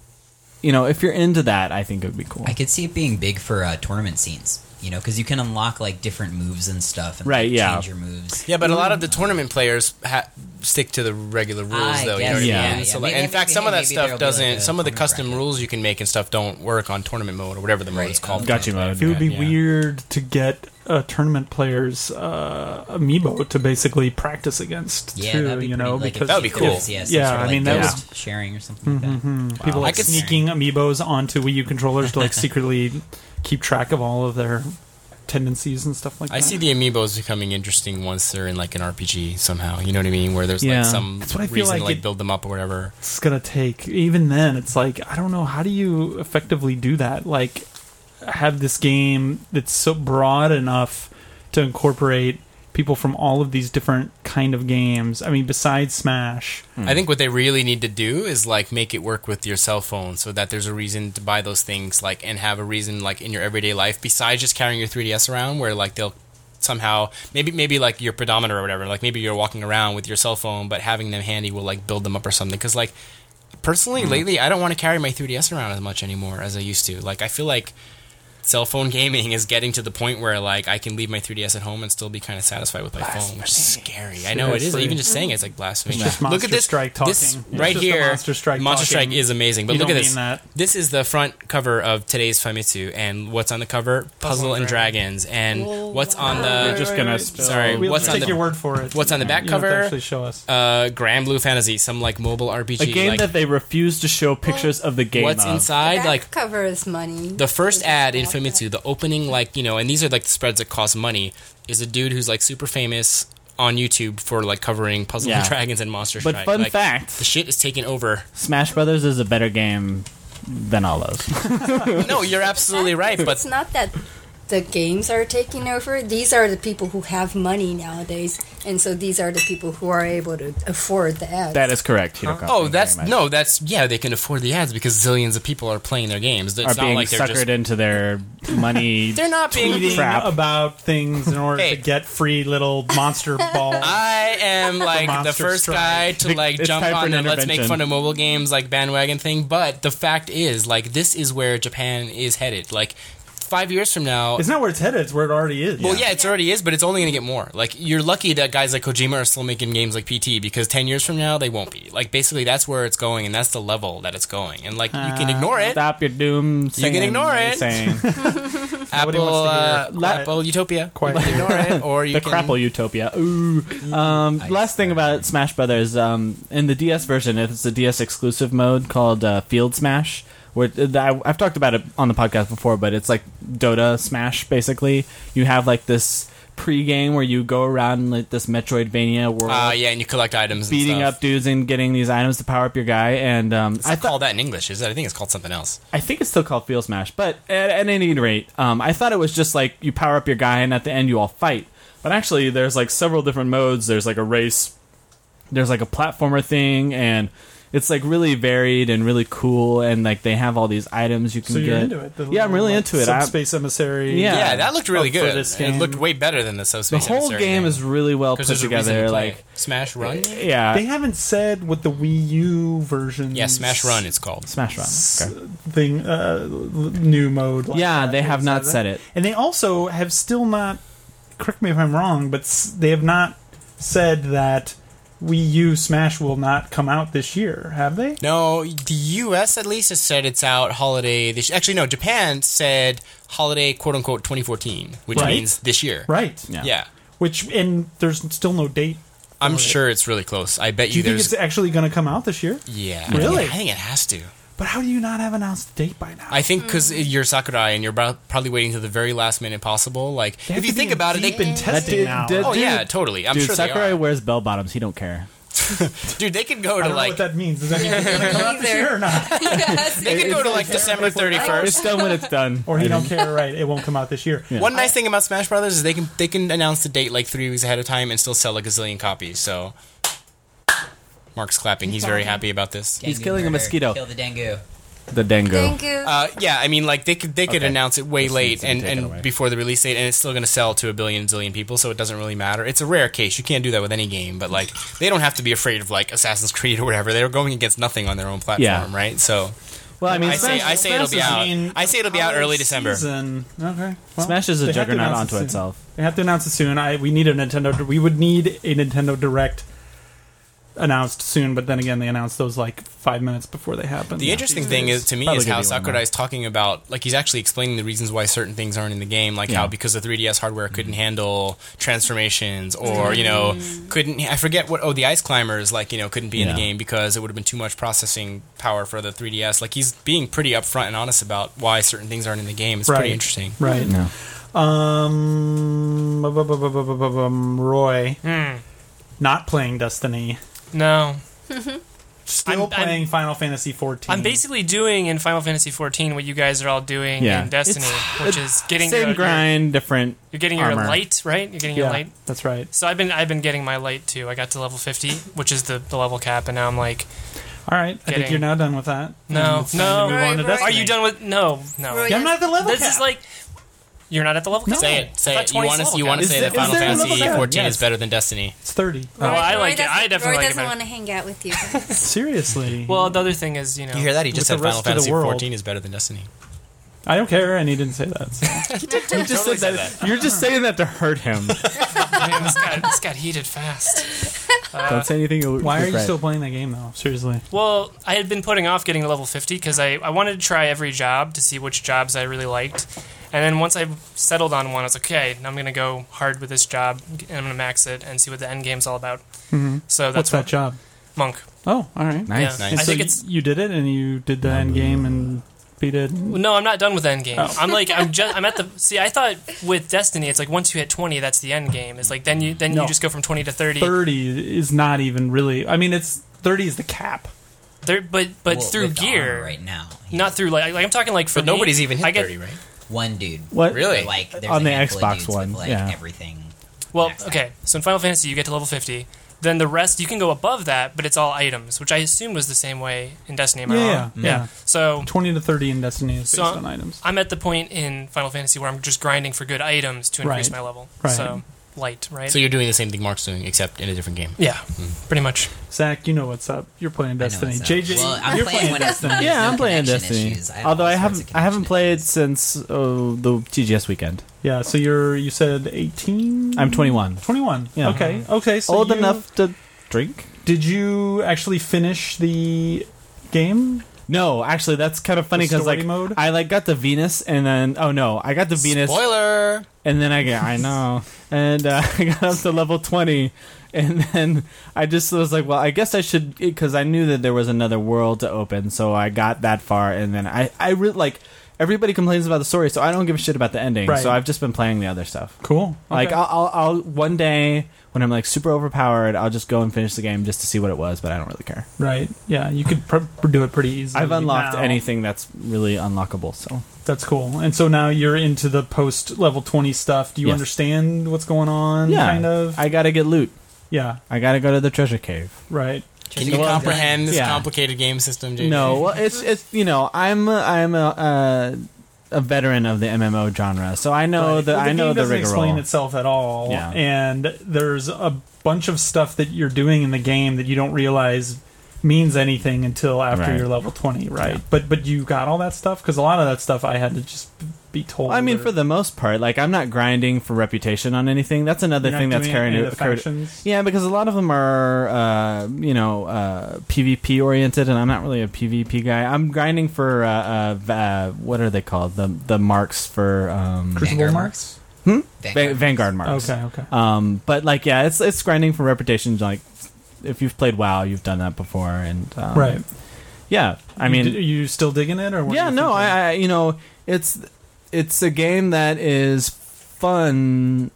You know, if you're into that, I think it would be cool. I could see it being big for uh, tournament scenes. You know, because you can unlock like different moves and stuff, and Right, like, yeah. change your moves. Yeah, but a lot of the tournament players ha- stick to the regular rules, I though. You know guess, what I yeah, mean? yeah. So, Maybe- like, in fact, maybe- some of that maybe stuff there'll be, doesn't. like, a some of the tournament custom bracket. rules you can make and stuff don't work on tournament mode or whatever the mode Right, is called. um, Gotcha mode. It would be Yeah. weird to get a tournament player's uh, Amiibo to basically practice against, Yeah, too, that'd be you pretty, know, like, because That would be if- cool. if- Yeah, some Yeah, sort of, I like, mean, that ghost was- sharing or something like that. hmm people I like could s- sneaking Amiibos onto Wii U controllers to like secretly keep track of all of their tendencies and stuff like that. I see the amiibos becoming interesting once they're in like an R P G somehow. You know what I mean? Where there's Yeah. like some That's what I feel reason like to like it- build them up or whatever. It's gonna take. Even then, it's like I don't know how do you effectively do that. Like have this game that's so broad enough to incorporate people from all of these different kind of games. I mean, besides Smash. I think what they really need to do is like make it work with your cell phone so that there's a reason to buy those things like and have a reason like in your everyday life besides just carrying your three D S around where like they'll somehow maybe maybe like your pedometer or whatever like maybe you're walking around with your cell phone but having them handy will like build them up or something because like personally lately I don't want to carry my three D S around as much anymore as I used to. Like I feel like cell phone gaming is getting to the point where like I can leave my three D S at home and still be kind of satisfied with my phone, which is scary. I know it is. Seriously. Even just saying it, it's like blasphemy. It's just Look Monster at this Strike This talking. It's right just a here, Monster Strike Monster talking. Strike is amazing. But You look at don't this. mean that. This is the front cover of today's Famitsu, and what's on the cover? Puzzle, and Dragons. And what's on the? We're just gonna spill- Sorry, We'll what's just on take the? your word for it. What's on the back You don't have to cover? actually show us. Uh, Grand Blue Fantasy, some like mobile R P G. a game like, that they refuse to show pictures of the game. what's of. inside? Back Like cover is money. the first ad in Famitsu, the opening, like, you know, and these are like the spreads that cost money, is a dude who's like super famous on YouTube for like covering Puzzle and Yeah. Dragons and Monster But Strike. fun Like, fact, the shit is taking over. Smash Brothers is a better game than all those. No, you're absolutely right, It's but not that the games are taking over. These are the people who have money nowadays, and so these are the people who are able to afford the ads. That is correct, Hiroka. Thank oh, you that's very much. no, that's yeah, they can afford the ads because zillions of people are playing their games. It's Are not being like they're suckered just into their money. they're not being Tweeting crap. about things in order Hey. to get free little monster balls. I am like the Monster first Strike. guy to like It's jump time for on an the let's make intervention. fun of mobile games like bandwagon thing, but the fact is like this is where Japan is headed. Like five years from now, It's not where it's headed. It's where it already is. well, yeah, it already is, but it's only going to get more. Like, you're lucky that guys like Kojima are still making games like P T, because ten years from now, they won't be. Like, basically, that's where it's going, and that's the level that it's going. And, like, you can ignore it. Stop your doom. You can ignore it. Saying Apple, wants to hear uh, quiet. Apple Utopia. Quiet. You can ignore it, or you the can... Crapple Utopia. Ooh. Um, Nice. last thing about Smash Brothers, um, in the D S version, it's a D S exclusive mode called uh, Field Smash, Where, I, I've talked about it on the podcast before, but it's like Dota Smash, basically. You have like this pre-game where you go around like this Metroidvania world. Uh, yeah, and you collect items beating and stuff. up dudes and getting these items to power up your guy. And um, It's I not thought called that in English, is it? I think it's called something else. I think it's still called Field Smash, but at, at any rate, um, I thought it was just like you power up your guy and at the end you all fight. But actually, there's like several different modes. There's like a race, there's like a platformer thing, and it's like really varied and really cool. And like they have all these items you can So get. you're into it? The Yeah, I'm really little, like, into it. I'm- Subspace Emissary. Yeah. Yeah, that looked really Up for good. this It game. looked way better than the The Subspace whole Emissary game thing. is really well put 'Cause there's a reason together. to play. Like, Smash Run. yeah, They haven't said what the Wii U version. Yeah, Smash Run. It's called. Smash Run. Okay. thing, uh, new mode. like Yeah, that. they have not said said it. And they also have still not. Correct me if I'm wrong, but s- they have not said that Wii U Smash will not come out this year. Have they? No, the U S at least has said it's out holiday. This actually no, Japan said holiday quote unquote twenty fourteen, which Right. means this year. Right. Yeah. Yeah, Which and there's still no date. I'm for it. sure it's really close. I bet Do you, you think there's. it's actually going to come out this year? Yeah, I think- Really? I think it has to. But how do you not have announced a date by now? I think because you're Sakurai and you're about, probably waiting to the very last minute possible. Like, They have if you to think be about it, they deep in testing dude- now. dude- Oh Dude, yeah, totally. I'm Dude, sure Sakurai they are. wears bell bottoms. He don't care. Dude, they could go I to don't know like what that means. Does that mean it's going to come out this Either. year or not? they could go to like December thirty It's first. done when it's done. Or he don't care, right? It won't come out this year. Yeah. One nice thing about Smash Brothers is they can they can announce the date like three weeks ahead of time and still sell a gazillion copies. So Mark's clapping. He's very happy about this. He's Dengue killing a murder. mosquito. Kill the dengue. The Dengo. Thank you. Uh, yeah, I mean, like they could they could Okay. announce it way This late needs to be and, taken and away. before the release date, and it's still going to sell to a billion zillion people, so it doesn't really matter. It's a rare case. You can't do that with any game, but like they don't have to be afraid of like Assassin's Creed or whatever. They're going against nothing on their own platform, Yeah. right? So Well, I mean, I say Smash, I say it'll be Smash is- out. I mean, I say it'll be out early December. Season. Okay. Well, Smash is a they have to juggernaut announce unto it soon. itself. They have to announce it soon. I we need a Nintendo. We would need a Nintendo Direct announced soon, but then again, they announced those like five minutes before they happen. The interesting thing is to me Probably is gonna how be one Sakurai more. is talking about, like he's actually explaining the reasons why certain things aren't in the game, like Yeah. how because the three D S hardware couldn't handle transformations, or you know couldn't I forget what oh the Ice Climbers like you know couldn't be in the Yeah. game because it would have been too much processing power for the three D S. Like he's being pretty upfront and honest about why certain things aren't in the game. It's Right. pretty interesting. right. No. Um, bu- bu- bu- bu- bu- bu- bu- bum, Roy Hmm. not playing Destiny, No. still I'm- I'm- playing Final Fantasy fourteen. I'm basically doing in Final Fantasy fourteen what you guys are all doing Yeah. in Destiny, It's- which is getting Same your, grind, different. You're getting your armor. light, right? You're getting your yeah, light. that's right. So I've been I've been getting my light too. I got to level fifty, which is the, the level cap, and now I'm like, All right, I think Getting- you're now done with that. No, And it's time to no. move on to Right, right. Destiny. are you done with? No, no. Roy, Yeah, I'm not at the level This cap. is like you're not at the level cap. Say it, say I it. thought You want twenty's to you level want to cap. say Is that there- Final is there a Fantasy level cap? fourteen Yes. is better than Destiny. It's thirty. Oh, I Roy like it. doesn't- I definitely Roy like it doesn't better. want to hang out with you. Seriously. Well, the other thing is, you know, You hear that? He With just the said rest Final of the Fantasy world. fourteen is better than Destiny. I don't care, and he didn't say that. So. You just Totally said said that. You're just saying that to hurt him. Man, this got this got heated fast. Don't say anything. you'll Why are you regret. still playing that game, though? Seriously. Well, I had been putting off getting to level fifty because I, I wanted to try every job to see which jobs I really liked. And then once I settled on one, I was like, okay, now I'm going to go hard with this job, and I'm going to max it and see what the end game's all about. Mm-hmm. So What's that's that what, job? Monk. Oh, all right. Nice. Yeah. Nice. And I so think y- it's- you did it, and you did the end game and beat it. No, I'm not done with end game. Oh. I'm like I'm just I'm at the see. I thought with Destiny, it's like once you hit twenty, that's the end game. It's like then you then No. you just go from twenty to thirty. Thirty is not even really. I mean, it's thirty is the cap. There, but but Well, through with the gear, armor right now. not through like like I'm talking like for But me, nobody's even hit I get, thirty, right? One dude. What? Really? Like there's On a the handful Xbox of dudes one, with, like, yeah. everything. Well, maxed out. okay. So in Final Fantasy, you get to level fifty. Then the rest, you can go above that, but it's all items, which I assumed was the same way in Destiny. Am I Yeah, wrong? yeah, yeah. So Twenty to thirty in Destiny is based So- on items. I'm at the point in Final Fantasy where I'm just grinding for good items to increase Right. my level. Right. So light, right? So you're doing the same thing Mark's doing, except in a different game. yeah, pretty much. Zach, you know what's up. You're playing I know Destiny. what's up. J J, Well, I'm you're playing playing when it's- Destiny. Yeah, no I'm playing connection Destiny. issues. I have Although all I sorts haven't, of I haven't connection played since oh, the T G S weekend. Yeah, so you're you said eighteen. I'm twenty-one. Twenty-one. Yeah. Okay. Okay. So Old you- enough to drink. Did you actually finish the game? No, actually, that's kind of funny The because story like mode? I like got the Venus and then oh no, I got the Venus Spoiler. and then I got I know and uh, I got up to level twenty And then I just was like, well, I guess I should, because I knew that there was another world to open, so I got that far, and then I, I really, like, everybody complains about the story, so I don't give a shit about the ending, Right. so I've just been playing the other stuff. Cool. Like, Okay. I'll, I'll, I'll, one day, when I'm, like, super overpowered, I'll just go and finish the game just to see what it was, but I don't really care. Right. Yeah, you could pr- do it pretty easily. I've unlocked now. anything that's really unlockable, so. That's cool. And so now you're into the post level twenty stuff. Do you Yes. understand what's going on? Yeah. Kind of. I gotta get loot. yeah. I gotta go to the treasure cave. Right. Can you Well, comprehend this yeah. complicated game system, J J? No, well, it's it's you know I'm a, I'm a uh, a veteran of the M M O genre, so I know Right. the Well, I know game the doesn't explain rigmarole. itself at all. Yeah. And there's a bunch of stuff that you're doing in the game that you don't realize means anything until after Right. you're level twenty, right? Yeah. But but you got all that stuff, because a lot of that stuff I had to just be told. I mean, or- for the most part, like I'm not grinding for reputation on anything. That's another you're not thing that's doing carrying any it. of the factions. Yeah, because a lot of them are, uh, you know, uh, PvP oriented, and I'm not really a PvP guy. I'm grinding for uh, uh, v- uh, what are they called? The the marks for um, Crucible Vanguard marks. hmm? Vanguard. Va- Vanguard marks. Okay, okay. Um, but like, yeah, it's it's grinding for reputation. Like, if you've played WoW, you've done that before, and um, Right. Yeah, I You mean, d- are you still digging it, or what are yeah, you no, thinking? I, I, you know, it's it's a game that is fun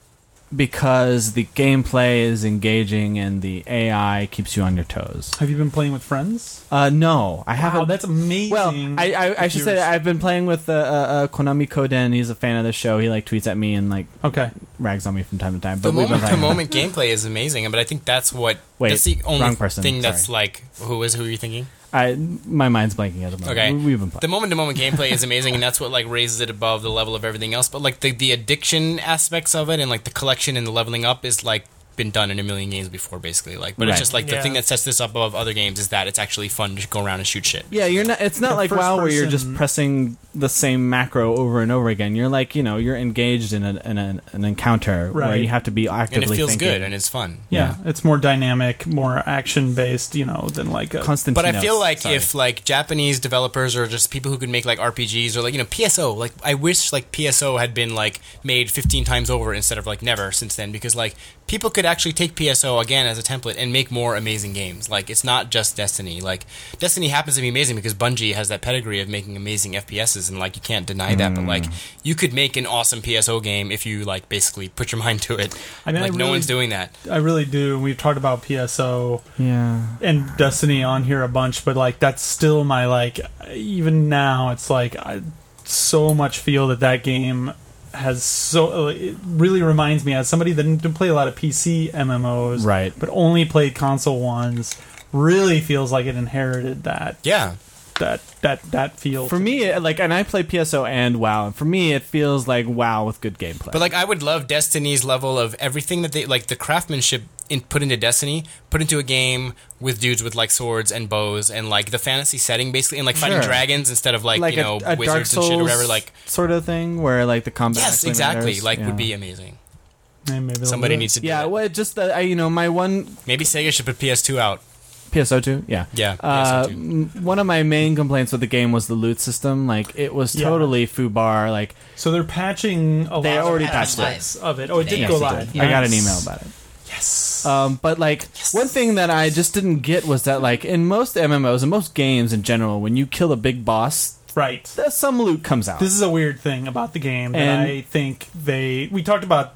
because the gameplay is engaging and the A I keeps you on your toes. Have you been playing with friends? Uh, no, I Wow, haven't. that's amazing. Well, I, I, I If should you're- say I've been playing with uh, uh, uh, Konami Koden. He's a fan of the show. He like tweets at me and like Okay. rags on me from time to time. The But we've been moment to playing. moment gameplay is amazing, but I think that's what Wait, that's the only wrong person, thing that's sorry. like who is who are you thinking? I my mind's blanking at the moment. Okay. We- we've been The playing. moment to moment gameplay is amazing, and that's what like raises it above the level of everything else. But like the the addiction aspects of it, and like the collection and the leveling up is like been done in a million games before, basically. Like, but Right. it's just like the Yeah. thing that sets this up above other games is that it's actually fun to go around and shoot shit. Yeah, you're not. It's not The like first WoW where you're just person- pressing the same macro over and over again. You're like, you know, you're engaged in, a, in a, an encounter where Right. you have to be And actively it feels thinking. good and it's fun. Yeah, it's more dynamic, more action based, you know, than like a. Constantine. But I feel like Sorry. if like Japanese developers or just people who could make like R P Gs or like you know P S O, like I wish like P S O had been like made fifteen times over instead of like never since then, because like people could actually take P S O again as a template and make more amazing games. Like it's not just Destiny. Like Destiny happens to be amazing because Bungie has that pedigree of making amazing F P Ss, and like you can't deny that. But like you could make an awesome P S O game if you like basically put your mind to it. I mean, I like no really- one's doing that. I really do. We've talked about P S O yeah, and Destiny on here a bunch, but like that's still my like. Even now, it's like I so much feel that that game has so. It really reminds me as somebody that didn't play a lot of P C M M Os, Right. but only played console ones. Really feels like it inherited that Yeah. that that that feel for me, it- like, and I play P S O and WoW, and for me, it feels like WoW with good gameplay. But like, I would love Destiny's level of everything that they like the craftsmanship in, put into Destiny, put into a game with dudes with like swords and bows and like the fantasy setting, basically, and like fighting Sure. dragons instead of like, like you know a, a Dark wizards and Souls shit or whatever. Like, sort of thing, where like the combat. yes, actually exactly. matters. Like, Yeah. would be amazing. Maybe they'll Somebody do it. needs to do Yeah, that. well, it just that I, you know, my one Maybe Sega should put P S two out. P S O two, yeah, Yeah, Uh, P S O two. m- one of my main complaints with the game was the loot system. Like, it was Yeah. totally foobar. Like, So they're patching a They lot already of patched aspects of it. Oh, it They did go actually live. did. I got an Nice. email about it. Yes. Um, but like one thing that I just didn't get was that like in most M M Os and most games in general, when you kill a big boss, Right. there's some loot comes out. This is a weird thing about the game that And- I think they. We talked about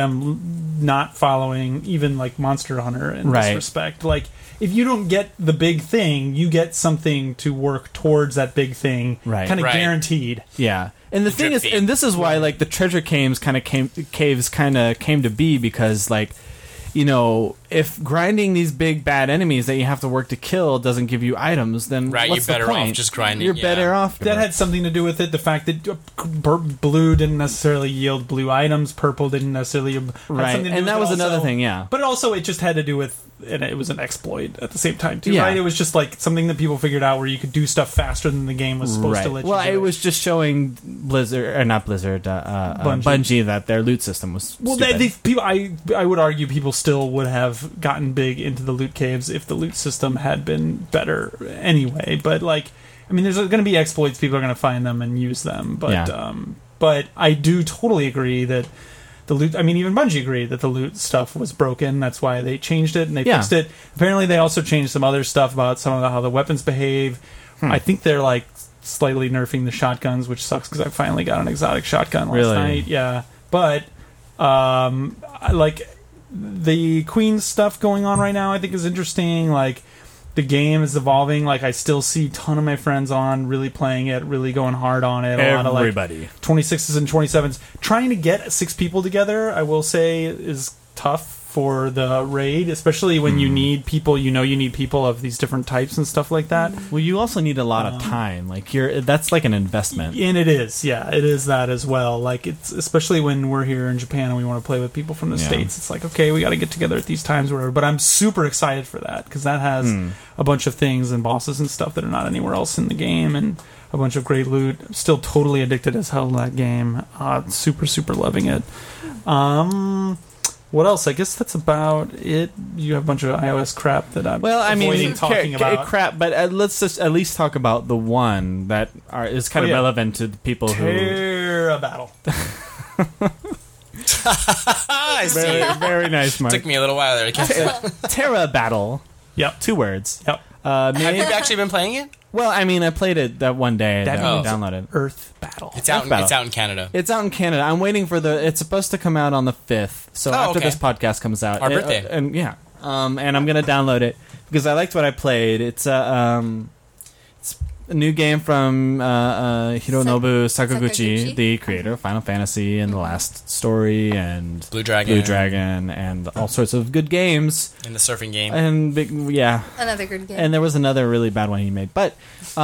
them not following even like Monster Hunter in Right. this respect. Like, if you don't get the big thing, you get something to work towards that big thing, Right. kind of Right. guaranteed. Yeah, and the, The thing drip is, feed. and this is why like the treasure caves kind of came caves kind of came to be because like. You know, if grinding these big bad enemies that you have to work to kill doesn't give you items, then Right, what's you're better the off point? just grinding, You're yeah. better off. That had something to do with it. The fact that uh, bur- blue didn't necessarily yield blue items, purple didn't necessarily. Had Right, something to do and with that it was another also. thing, yeah. But also, it just had to do with, and it was an exploit at the same time too, Yeah. right? It was just like something that people figured out where you could do stuff faster than the game was supposed right. to let well, you. do it was just showing Blizzard or not Blizzard, uh, uh, uh, Bungie. Bungie. that their loot system was. Well, they, stupid. they, people, I I would argue people still would have gotten big into the loot caves if the loot system had been better anyway. But like, I mean, there's going to be exploits. People are going to find them and use them. But Yeah. um, but I do totally agree that the loot. I mean, even Bungie agreed that the loot stuff was broken. That's why they changed it and they Yeah. fixed it. Apparently, they also changed some other stuff about some of the, how the weapons behave. Hmm. I think they're like slightly nerfing the shotguns, which sucks because I finally got an exotic shotgun last Really? night. Yeah, but um, I like the Queen stuff going on right now. I think is interesting. Like the game is evolving. Like I still see a ton of my friends on really playing it, really going hard on it. A lot of like Everybody. twenty-sixes and twenty-sevens. Trying to get six people together, I will say, is tough for the raid, especially when you need people. You know, you need people of these different types and stuff like that. Well, you also need a lot Um, of time. Like you're, that's like an investment. And it is, yeah, it is that as well. Like it's especially when we're here in Japan and we want to play with people from the Yeah. states. It's like, okay, we got to get together at these times, or whatever. But I'm super excited for that because that has Hmm. a bunch of things and bosses and stuff that are not anywhere else in the game, and a bunch of great loot. I'm still totally addicted as hell to that game. Uh, super, super loving it. Um. What else? I guess that's about it. You have a bunch of iOS crap that I'm Well, I mean, avoiding talking ca- ca- about. crap, but uh, let's just at least talk about the one that are, is kind Oh, of yeah. relevant to the people who. Terra Battle. I see. Very, very nice, Mark. Took me a little while there to catch that. Terra Battle. Yep. Two words. Yep. Uh, Have you made, actually been playing it? well, I mean, I played it that one day That that I means- downloaded. Earth Battle. It's out. Earth Battle. It's out in Canada. It's out in Canada. I'm waiting for the. It's supposed to come out on the fifth. So Oh, after okay. this podcast comes out, Our it- birthday. uh, and yeah, um, and I'm gonna download it because I liked what I played. It's a um, it's a new game from uh, uh, Hironobu Sakaguchi, Sakaguchi. the creator of Final Fantasy and The Last Story and Blue Dragon. Blue Dragon and all sorts of good games. In the surfing game. And big, yeah, Another good game. and there was another really bad one he made, but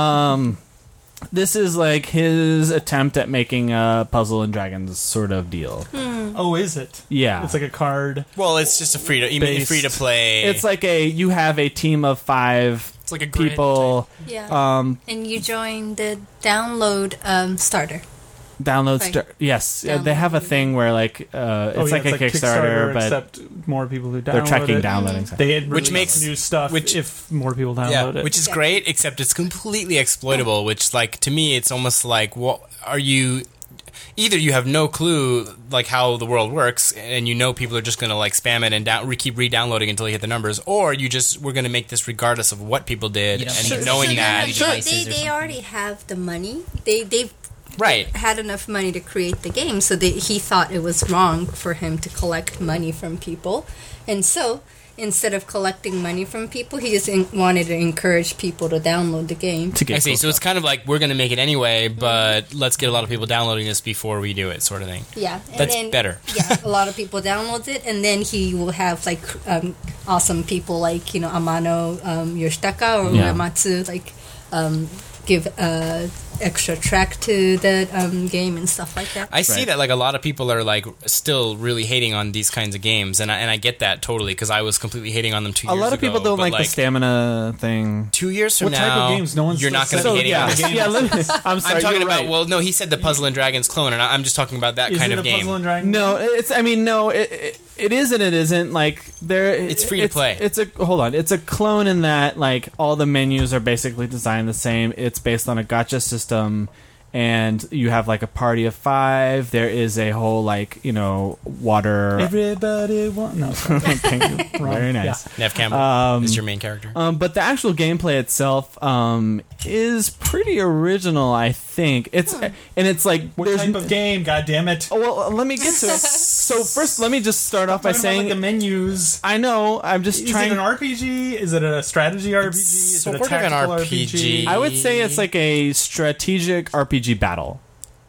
um, this is like his attempt at making a Puzzle and Dragons sort of deal. Oh, is it? Yeah, It's like a card. Well, it's just a free to you mean Based. free to play. it's like a you have a team of five It's like a grid people. yeah. Um, and you join the download um, starter. download Like, star- yes, uh, they download have a the thing where like uh, it's Oh, yeah, like a Kickstarter, but except more people who download they're tracking it. downloading. They had Which released makes- new stuff. which- if more people download yeah, it, which is Yeah. great, except it's completely exploitable. Which, like, to me, it's almost like, what are you? Either you have no clue like how the world works, and you know people are just going to like spam it and down, re- keep re-downloading until you hit the numbers, or you just we're going to make this regardless of what people did, You don't and think knowing so that, they- Sure. devices They, or they something. already have the money. They they've right? had enough money to create the game, so they, he thought it was wrong for him to collect money from people, and so instead of collecting money from people, he just in, wanted to encourage people to download the game. to get I see. cool So it's stuff. kind of like we're going to make it anyway, but let's get a lot of people downloading this before we do it, sort of thing. Yeah, and That's then, better. Yeah, a lot of people download it, and then he will have like um, awesome people like you know Amano um, Yoshitaka or Yeah. Uematsu like um, give uh, extra track to the um, game and stuff like that. I see Right. that like a lot of people are like still really hating on these kinds of games, and I, and I get that totally because I was completely hating on them two a years ago. lot of people don't but, like, the stamina thing. Two years from What type now, of games? No one's you're not going to still be hating said- on So, this. yeah. Yeah, let me, I'm sorry. I'm talking you're about right. well, no, he said the Puzzle and Dragons clone, and I, I'm just talking about that is kind it of a game. Puzzle and Dragon? No, it's. I mean, no. It, it, it is and it isn't. Like there, It's free to play. It's a hold on. It's a clone in that like all the menus are basically designed the same. It's based on a gacha system, and you have like a party of five. There is a whole like you know water. Everybody want no. Sorry. Wrong. Very nice. Nev Campbell Um, is your main character. Um, but the actual gameplay itself um, is pretty original, I think. It's and it's like What there's type of game? God damn it! Oh, well, let me get to it. So first, let me just start off by Talking about, saying like, the menus. I know. I'm just Is trying. it an R P G? Is it a strategy R P G? Is it sort a of an tactical R P G. I would say it's like a strategic R P G battle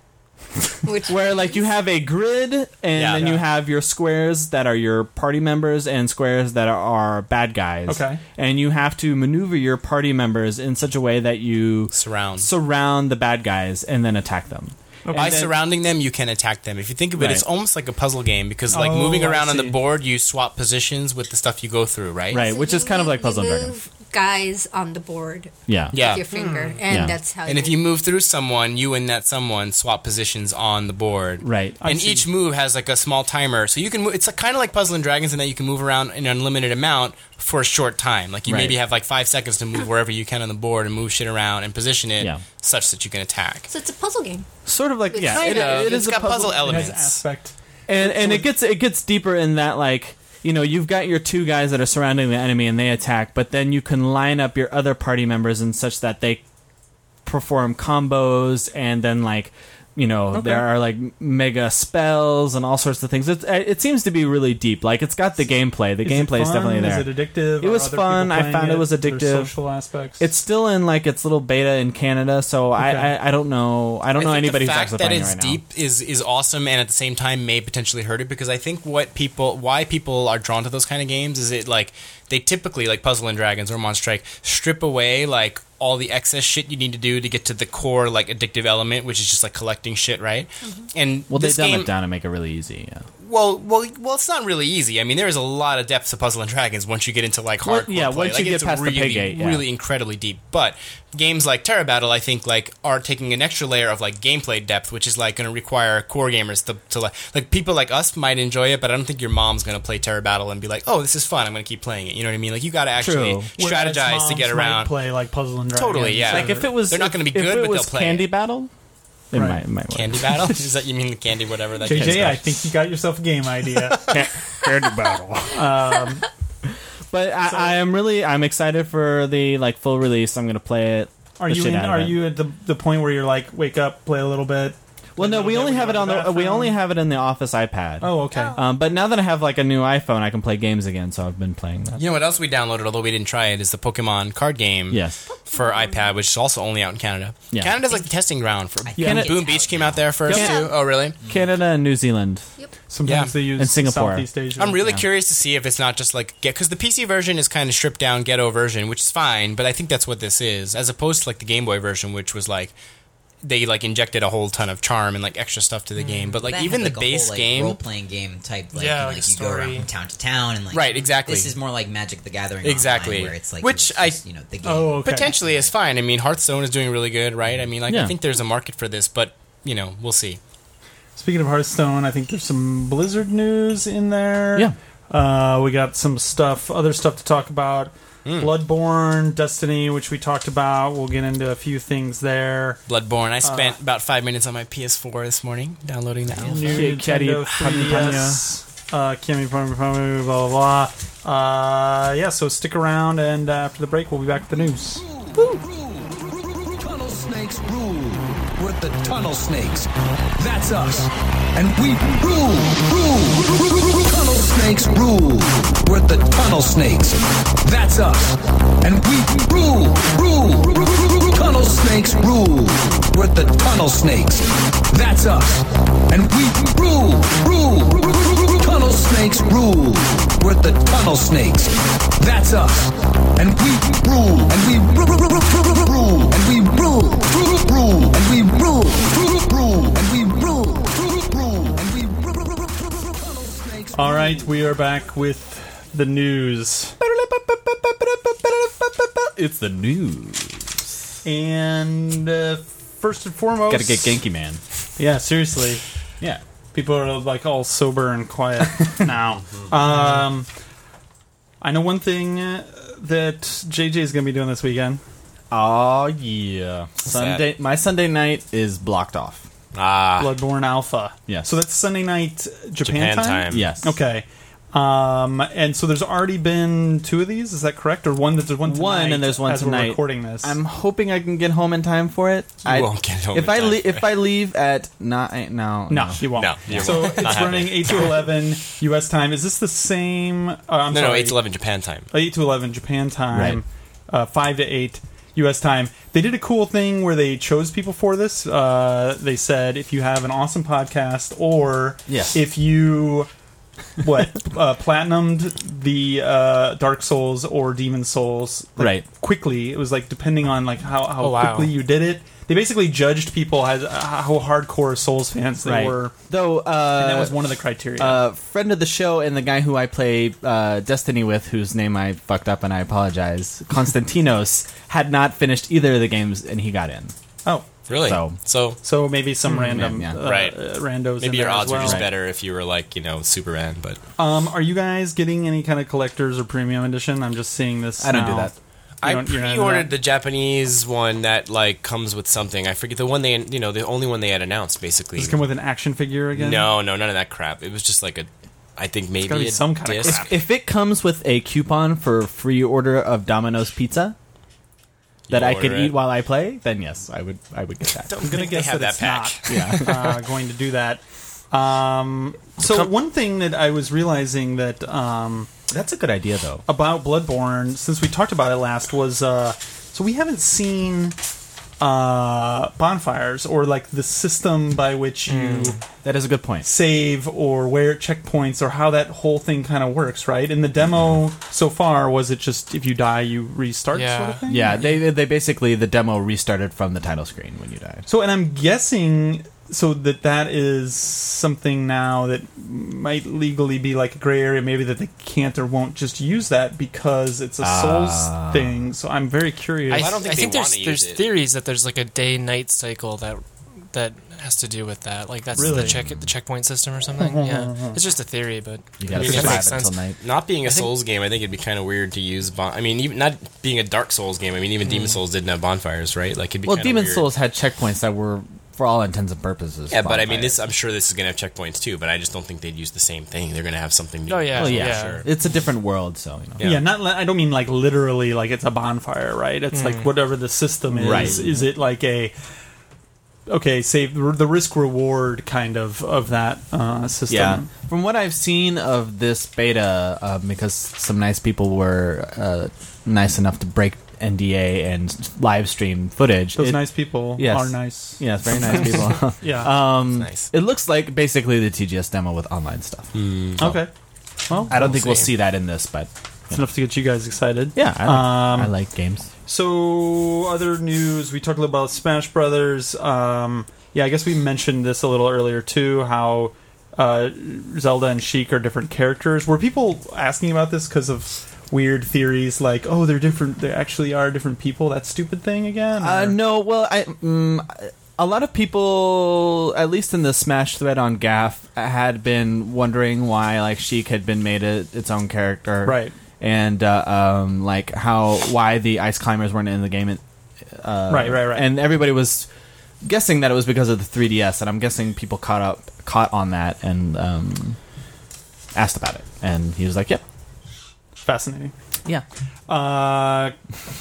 Which where like you have a grid and Yeah. then you Yeah. have your squares that are your party members and squares that are, are bad guys. Okay. And you have to maneuver your party members in such a way that you Surround. surround the bad guys and then attack them. By And then- surrounding them, you can attack them. If you think of it, Right. it's almost like a puzzle game because, like, Oh, moving I around on the see. board, you swap positions with the stuff you go through, right? Right, So which you is kind of move- like Puzzle you and Dragons. move guys on the board Yeah. Yeah. with your finger, and Yeah. that's how. And if you move through someone, you and that someone swap positions on the board. Right. I And see. each move has like a small timer, so you can. Move, it's like, kind of like Puzzle and Dragons in that you can move around an unlimited amount for a short time. Like you Right. maybe have like five seconds to move wherever you can on the board and move shit around and position it Yeah. such that you can attack. So it's a puzzle game. Sort of like yeah, Kind it, of. it It's is a got puzzle It has elements. aspect. and and it gets it gets deeper in that, like, you know, you've got your two guys that are surrounding the enemy and they attack, but then you can line up your other party members and such that they perform combos, and then, like, you know, Okay. there are like mega spells and all sorts of things. It, it seems to be really deep. Like, it's got the gameplay. The Is it gameplay is fun? definitely there. Is it addictive? It Are was other fun. people I playing found it was There's addictive. social aspects. It's still in like its little beta in Canada, so Okay. I, I I don't know. I don't know I think anybody the who's fact actually that playing it's it right now. deep is is awesome, and at the same time may potentially hurt it, because I think what people, why people are drawn to those kind of games is it, like, they typically, like Puzzle and Dragons or Monster Strike, strip away like all the excess shit you need to do to get to the core, like, addictive element, which is just like collecting shit, right? And Well, they've this dumbed game, it down and make it really easy. Yeah. Well, well, well, it's not really easy. I mean, there is a lot of depth to Puzzle and Dragons once you get into like Well, hardcore yeah, play. once Like, you get it's past the really, pay gate, yeah. really incredibly deep. But games like Terra Battle, I think, like, are taking an extra layer of like gameplay depth, which is like going to require core gamers to, to like, like people like us might enjoy it, but I don't think your mom's going to play Terra Battle and be like, oh, this is fun, I'm going to keep playing it. You know what I mean? Like, you got to actually True. Whereas strategize to moms get might around. play like Puzzle and Dragons. Totally, yeah. Like, if it was, They're not gonna be if good, it but was they'll play Candy it. Battle, it Right. might, it might work. Candy Battle? Is that, you mean the candy whatever that J game's J, I called? think you got yourself a game idea. Candy Battle. Um, but I, I am really, I'm excited for the like full release. I'm gonna play it. Are the you shit in, out of are it. you at the the point where you're like, wake up, play a little bit? Well, no, little we bit only when have you it go on to the. the We bathroom? only have it in the Office iPad. Oh, okay. Um, but now that I have like a new iPhone, I can play games again. So I've been playing that. You know what else we downloaded, although we didn't try it, is the Pokemon card game. Yes. For iPad, which is also only out in Canada. Yeah. Canada's like the testing ground for. I Yeah. think Boom it's Beach out came now. out there first Yep. too. Oh, really? Canada and New Zealand. Sometimes Yeah. they use And Singapore. Southeast Asia. I'm really Yeah. curious to see if it's not just like get because the P C version is kind of stripped down ghetto version, which is fine, but I think that's what this is, as opposed to like the Game Boy version, which was like they like injected a whole ton of charm and like extra stuff to the game. But like That even had, the like, a base whole, like, game, role-playing game type, like, Yeah, you, like like a you go around story. from town to town, and like Right, exactly. This is more like Magic the Gathering, Exactly. online, where it's like Which it's I- just, you know, the game. Oh, okay. potentially is fine. I mean, Hearthstone is doing really good, right? I mean, like Yeah. I think there's a market for this, but you know, we'll see. Speaking of Hearthstone, I think there's some Blizzard news in there. Yeah. Uh, we got some stuff, other stuff to talk about. Mm. Bloodborne, Destiny, which we talked about. We'll get into a few things there. Bloodborne. I spent about five minutes on my P S four this morning downloading that. New Okay, Caddy, Nintendo Panya, three D S. Uh, Kimmy, Panya, Panya, blah, blah, blah. Uh, yeah, so stick around, and uh, after the break, we'll be back with the news. Tunnel snakes rule. We're the tunnel snakes. That's us. And we rule, rule. Tunnel snakes rule. We're the tunnel snakes. That's us. And we rule, rule. Tunnel snakes rule. We're the tunnel snakes. That's us. And we rule, rule. Tunnel snakes rule. We're the tunnel snakes. That's us. And we rule. And we rule. And we rule. Rule. And we rule. Rule. And we rule. Rule. And we rule. All right, we are back with the news. It's the news. And uh, first and foremost... Got to get Genki Man. Yeah, seriously. Yeah. People are like all sober and quiet now. Um, I know one thing uh, that J J is going to be doing this weekend. Oh yeah. Sunday. My Sunday night is blocked off. Ah, Bloodborne Alpha. Yes. So that's Sunday night Japan, Japan time. Yes. Okay. Um, and so there's already been two of these. Is that correct? Or one? There's one tonight. One and there's one as tonight. We're recording this. I'm hoping I can get home in time for it. You I won't get home if in I time le- for if it. I leave at nine. No, no, you won't. No, you so won't. it's Not running happening. eight to eleven U S time. Is this the same? Uh, I'm no, sorry. no, eight to eleven Japan time. eight to eleven Japan time, Right. uh, five to eight U S time. They did a cool thing where they chose people for this. Uh, they said if you have an awesome podcast or Yes. if you what uh, platinumed the uh, Dark Souls or Demon Souls like, Right. quickly. It was like depending on like how, how Oh, wow. quickly you did it. They basically judged people as uh, how hardcore Souls fans they Right. were, Though, uh, and that was one of the criteria. uh, friend of the show and the guy who I play uh, Destiny with, whose name I fucked up and I apologize, Konstantinos, had not finished either of the games and he got in. oh, Really? So- So so maybe some random yeah. uh, Right. uh, randos. in maybe your there as odds well. are just Right. better if you were like you know Superman, but Um, are you guys getting any kind of collectors or premium edition? I'm just seeing this. I don't do now. that. I don't- you're not into pre-ordered that? the Japanese one that like comes with something. I forget the one they, you know, the only one they had announced basically. Does it come with an action figure again? No, no, none of that crap. It was just like a, I think maybe gotta be a some kind of disc. crap. If it comes with a coupon for free order of Domino's pizza that You'll I could order eat it? while I play, then yes, I would. I would get that. Don't I'm gonna think guess they have that, that, it's pack. not uh, going to do that. Um, so Com- one thing that I was realizing that um, That's a good idea, though. about Bloodborne, since we talked about it last, was uh, so we haven't seen uh, bonfires or like the system by which you That is a good point. save or where checkpoints or how that whole thing kind of works, right? In the demo so far, was it just if you die you restart Yeah. sort of thing? Yeah, they they basically the demo restarted from the title screen when you died. So, and I'm guessing so that that is something now that might legally be like a gray area, maybe that they can't or won't just use that because it's a Souls Ah. thing. So I'm very curious. I, I don't think I they think there's wanna there's use it. theories that there's like a day night cycle that that has to do with that. Like that's Really? the check the checkpoint system or something. Yeah, it's just a theory, but You gotta mean, it survive makes sense. until night. Not being a I think- Souls game, I think it'd be kind of weird to use. Bon- I mean, even not being a Dark Souls game. I mean, even Demon Souls didn't have bonfires, right? Like, it'd be Well, kinda Demon weird. Souls had checkpoints that were, for all intents and purposes, Yeah, but I mean, bonfires. this. I'm sure this is gonna have checkpoints too. But I just don't think they'd use the same thing. They're gonna have something new. Oh, yeah. Well, yeah, Yeah. Sure. it's a different world, so you know. yeah. Yeah. not. li- I don't mean like literally like it's a bonfire, right? It's like whatever the system is. Right. Is it like a okay, save the risk reward kind of of that uh, system? Yeah, from what I've seen of this beta, uh, because some nice people were uh, nice enough to break N D A and live stream footage. Those it- nice people Yes. are nice. Yes, very nice people. Yeah. Um, Nice. It looks like basically the T G S demo with online stuff. okay. Well, I don't think we'll see. see that in this, but it's enough to get you guys excited. yeah, I like, Um, I like games. So, other news, we talked a little about Smash Brothers. Um, yeah, I guess we mentioned this a little earlier too, how uh, Zelda and Sheik are different characters. Were people asking about this because of weird theories like, oh, they're different, they actually are different people, that stupid thing again? Uh, or- no, well, I mm, a lot of people, at least in the Smash thread on G A F, had been wondering why like Sheik had been made a, its own character, Right. And uh, um, like how why the Ice Climbers weren't in the game, uh, Right, right, right. And everybody was guessing that it was because of the three D S, and I'm guessing people caught up, caught on that, and um, asked about it, and he was like, "Yep, Fascinating. yeah." Uh,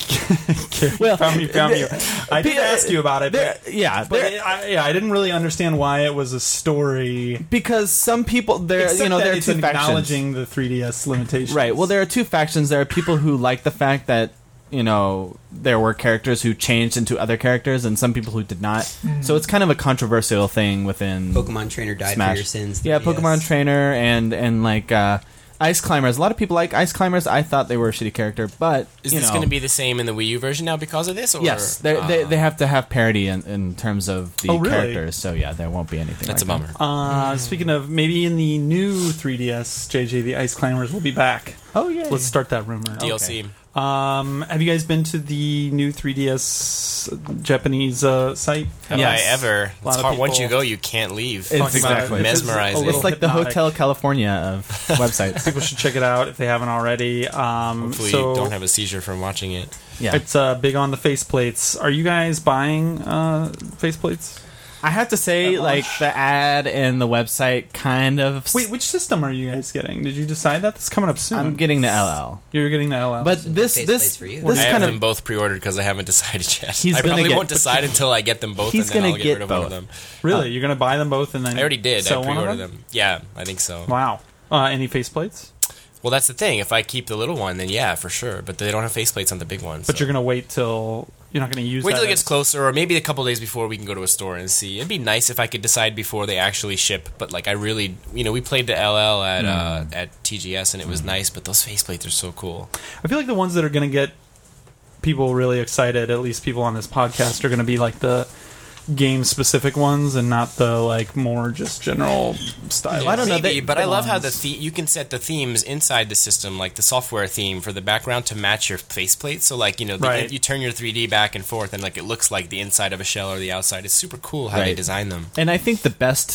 well, found me, found you. I did ask you about it, There- but, yeah, but there- I, yeah, I didn't really understand why it was a story. because some people there, Except you know, that there are it's two factions. acknowledging the three D S limitations. Right. Well, there are two factions. There are people who like the fact that, you know, there were characters who changed into other characters, and some people who did not. So it's kind of a controversial thing within Pokemon Trainer died Smash. for your sins. Yeah, three D S. Pokemon Trainer and and like uh, Ice Climbers. A lot of people like Ice Climbers. I thought they were a shitty character, but Is you this know, going to be the same in the Wii U version now because of this? Or? Yes, they they Ah. they have to have parity in, in terms of the Oh, really? characters. So yeah, there won't be anything. That's a like bummer. that. Uh, Speaking of, maybe in the new three D S, J J, the Ice Climbers will be back. Oh yeah. Let's start that rumor. D L C. Um, have you guys been to the new three D S Japanese uh, site? Have Yes. I ever? A lot It's of hard. Once you people go, you can't leave. It's talking about exactly. it. It's Mesmerizing. a little It's like the hypnotic. Hotel California of websites. People should check it out if they haven't already. Um, Hopefully, so you don't have a seizure from watching it. Yeah. it's uh, big on the faceplates. Are you guys buying uh, faceplates? I have to say, At like, launch. the ad and the website kind of. Wait, which system are you guys getting? Did you decide that? That's coming up soon. I'm getting the L L. You're getting the L L. But So this, faceplates this, for you. this I have kind them of. both pre-ordered because I haven't decided yet. He's I gonna probably get- won't decide until I get them both, He's and then gonna I'll get, get rid of one of both. them. really, you're going to buy them both and then I already did. sell I one of pre-ordered them? them? Yeah, I think so. Wow. Uh, any faceplates? Well, that's the thing. If I keep the little one, then yeah, for sure. But they don't have faceplates on the big one. But so. you're going to wait till you're not going to use. Wait that till it as- gets closer, or maybe a couple days before we can go to a store and see. It'd be nice if I could decide before they actually ship. But like, I really, you know, we played the L L at uh, at T G S and it was nice. But those faceplates are so cool. I feel like the ones that are going to get people really excited, at least people on this podcast, are going to be like the game specific ones and not the like more just general style. I don't know, Maybe, they- but I love how the ones. the- you can set the themes inside the system, like the software theme for the background to match your faceplate. So like, you know, the, Right. you turn your three D back and forth, and like it looks like the inside of a shell or the outside. It's super cool how they Right. design them. And I think the best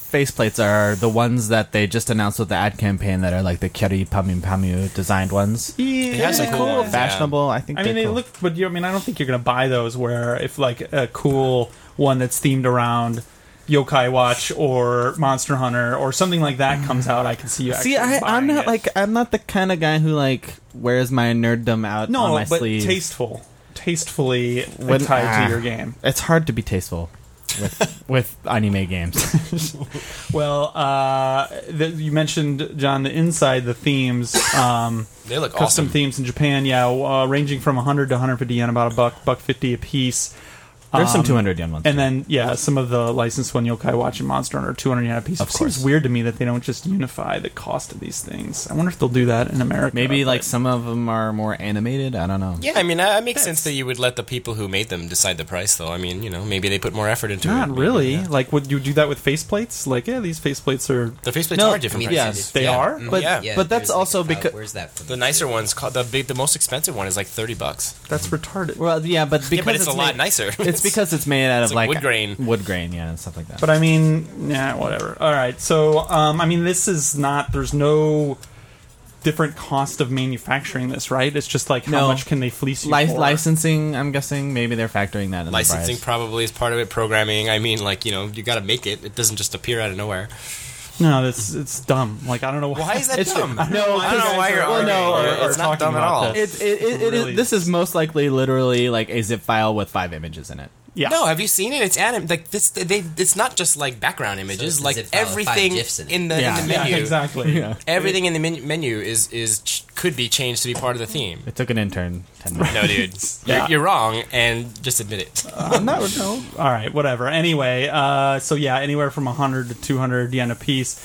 faceplates are the ones that they just announced with the ad campaign that are like the Kyori Pamu Pamu designed ones. Yeah, They have some cool ones, Fashionable, I think. I mean, they're they cool. look, but you, I mean, I don't think you're going to buy those. Where if like a cool one that's themed around Yokai Watch or Monster Hunter or something like that comes out, I can see you. Actually See, I, I'm buying not it. like I'm not the kind of guy who like wears my nerddom out no, on my but sleeve. tasteful, tastefully When- tied ah. to your game. It's hard to be tasteful with with anime games. Well, uh, the, you mentioned, John, the inside, the themes, um, They look custom awesome. themes in Japan. Yeah, uh, ranging from one hundred to one hundred fifty yen, about a buck, buck fifty a piece. There's some Um, two hundred yen ones. And too. then, yeah, some of the licensed one, Yokai Watch and Monster Hunter, two hundred yen a piece. Of It seems course. weird to me that they don't just unify the cost of these things. I wonder if they'll do that in America. maybe but- like some of them are more animated. I don't know. Yeah, I mean, that makes sense that you would let the people who made them decide the price, though. I mean, you know, maybe they put more effort into it. Not Maybe, really. yeah. Like, would you do that with faceplates? Like, yeah, these faceplates are... The faceplates No, are different I mean, prices. yes, they Yeah. are? Mm, But- yeah. Yeah, but that's there's, also like, uh, becau- where's that from? The nicer ones, called the big, the most expensive one is like thirty bucks. That's retarded. Well, yeah, but because Yeah, but it's, a lot made, nicer. It's because it's made out It's of like like wood grain. wood grain, yeah, and stuff like that. But I mean, yeah, whatever. All right. So, um, I mean, this is not. There's no different cost of manufacturing this, right? It's just like how No. much can they fleece you Li- for? licensing, I'm guessing maybe they're factoring that in Licensing the price. probably is part of it. Programming. I mean, like you know, you got to make it. It doesn't just appear out of nowhere. No, that's it's dumb. Like I don't know Why is that It's- dumb? no, I don't know why you're Well, arguing. no, or- or it's not talking dumb at about all. this. It, it, it, it Really- is, this is most likely literally like a zip file with five images in it. Yeah. No, have you seen it? It's anim- like this. They. It's not just like background images. it's a like zip file with five everything GIFs in it. in the, Yeah. in the Yeah, menu. exactly. Yeah. Everything in the menu, menu is is ch- could be changed to be part of the theme. It took an intern ten minutes. No, dude, Yeah. you're, you're wrong, and just admit it. I'm not. No. All right. Whatever. Anyway. Uh. So yeah, anywhere from one hundred to two hundred yen a piece.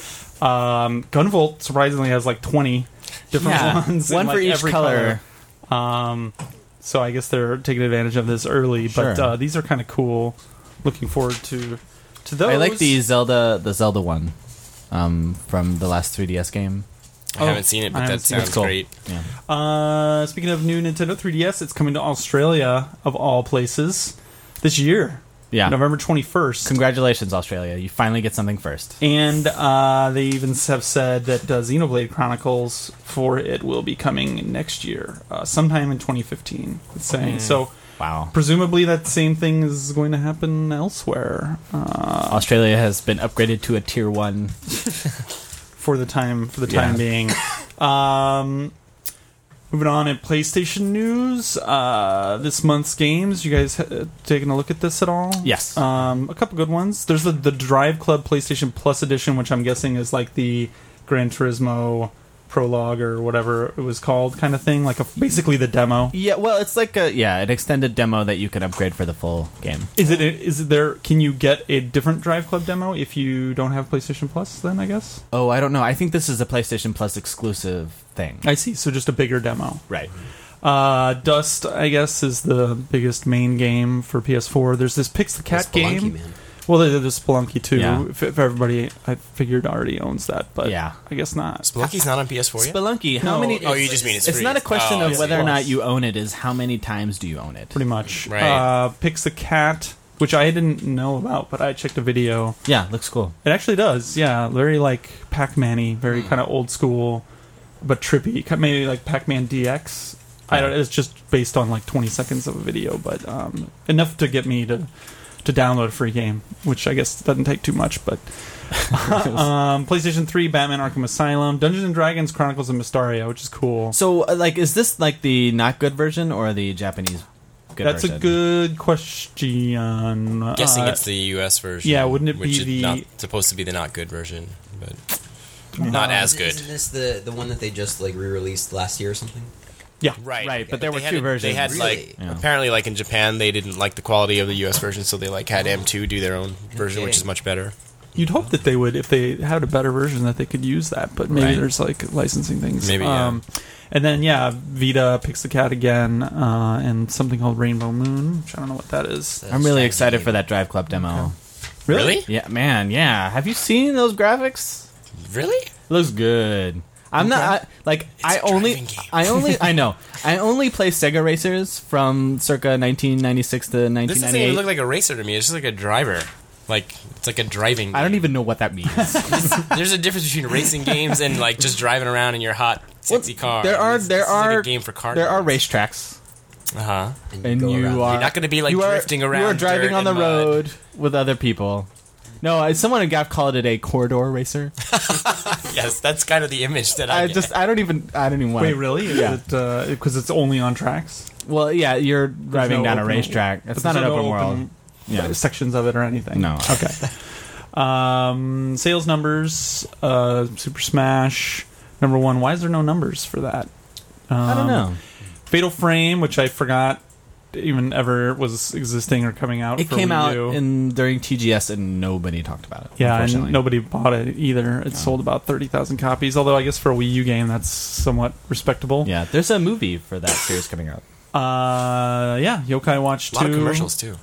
Um. Gunvolt surprisingly has like twenty different Yeah. ones. in, One for like, each every color. Um, so I guess they're taking advantage of this early, but Sure. uh, these are kind of cool. Looking forward to to those. I like the Zelda, the Zelda one, um, from the last three D S game. I Oh, haven't seen it, I but haven't that seen it. sounds It's cool. great. Yeah. Uh, speaking of new Nintendo three D S, it's coming to Australia of all places this year. Yeah. November twenty-first. Congratulations, Australia! You finally get something first. And uh, they even have said that uh, Xenoblade Chronicles for it will be coming next year, uh, sometime in twenty fifteen. It's saying so. Wow. Presumably, that same thing is going to happen elsewhere uh, Australia has been upgraded to a tier one. for the time for the time Yeah. being. Um, moving on in PlayStation news, uh, this month's games. You guys uh, taking a look at this at all? Yes. Um, a couple good ones. There's the the Drive Club PlayStation Plus edition, which I'm guessing is like the Gran Turismo prologue or whatever it was called, kind of thing. Like a, basically the demo. Yeah, well, it's like a yeah, an extended demo that you can upgrade for the full game. Is it? Is it there? Can you get a different Drive Club demo if you don't have PlayStation Plus? Then I guess. Oh, I don't know. I think this is a PlayStation Plus exclusive thing. I see. So just a bigger demo. Right. Uh, Dust, I guess, is the biggest main game for P S four. There's this Pix the Cat Spelunky, game. man. Well, there's there's Spelunky too. Yeah. If, if everybody, I figured, already owns that, but Yeah. I guess not. Spelunky's not on P S four yet. Spelunky, how No, many? Oh, you just mean it's It's free. not a question Oh, of I whether see. or not you own it; is how many times do you own it? Pretty much. Right. Uh, Pix the Cat, which I didn't know about, but I checked a video. Yeah, looks cool. It actually does. Yeah, very like Pac-Man-y, Hmm. very kind of old school, but trippy. Ki- Maybe like Pac-Man D X. I don't. It's just based on like twenty seconds of a video, but um, enough to get me to to download a free game, which I guess doesn't take too much. But um, PlayStation three, Batman: Arkham Asylum, Dungeons and Dragons: Chronicles of Mysteria, which is cool. So, uh, like, is this like the not good version or the Japanese good That's version? a good question. I'm guessing Uh, it's the U S version. yeah, wouldn't it which be is the- not supposed to be the not good version, but not as good. Isn't this the the one that they just like re-released last year or something? Yeah, Right, Right, but there they were had two a- versions. They had Really? like Yeah. apparently like in Japan they didn't like the quality of the U S version, so they like had M two do their own version, which is much better. you'd hope that they would, if they had a better version, that they could use that. But maybe Right. there's like licensing things. Maybe, yeah. Um, and then yeah, Vita Pix the Cat again, uh, and something called Rainbow Moon, which I don't know what that is. I'm really Strategy excited game. for that Drive Club demo. Really? Yeah, man, yeah. Have you seen those graphics? Really? It looks good. I'm not I, like I a only driving game. I only I know I only play Sega Racers from circa nineteen ninety-six to This nineteen doesn't even ninety-eight. look like a racer to me. It's just like a driver. Like it's like a driving. I don't game. even know what that means. There's a difference between racing games and like just driving around in your hot, sexy car. There are This- there this is are like a game for car. there are nerds. racetracks, Uh-huh. and go you around. are You're not gonna be, like, you are- drifting around You are driving dirt on the and mud. road with other people. No, I- someone at G A F called it a corridor racer. Yes, that's kind of the image that I, I get. just I don't even I don't even want. Wait, really? Is Yeah. it because it's only on tracks? Well, yeah, you're driving no down a open- racetrack. It's But not an there's open no world. open Yeah. sections of it or anything. No. Okay. Um, sales numbers. Uh, Super Smash number one. Why is there no numbers for that? Um, I don't know. Fatal Frame, which I forgot even ever was existing or coming out. It for came Wii out U. in during T G S and nobody talked about it. Yeah, unfortunately. and nobody bought it either. It sold about thirty thousand copies, although I guess for a Wii U game that's somewhat respectable. Yeah, there's a movie for that series coming out. Uh, yeah, Yokai Watch a lot two. of commercials too.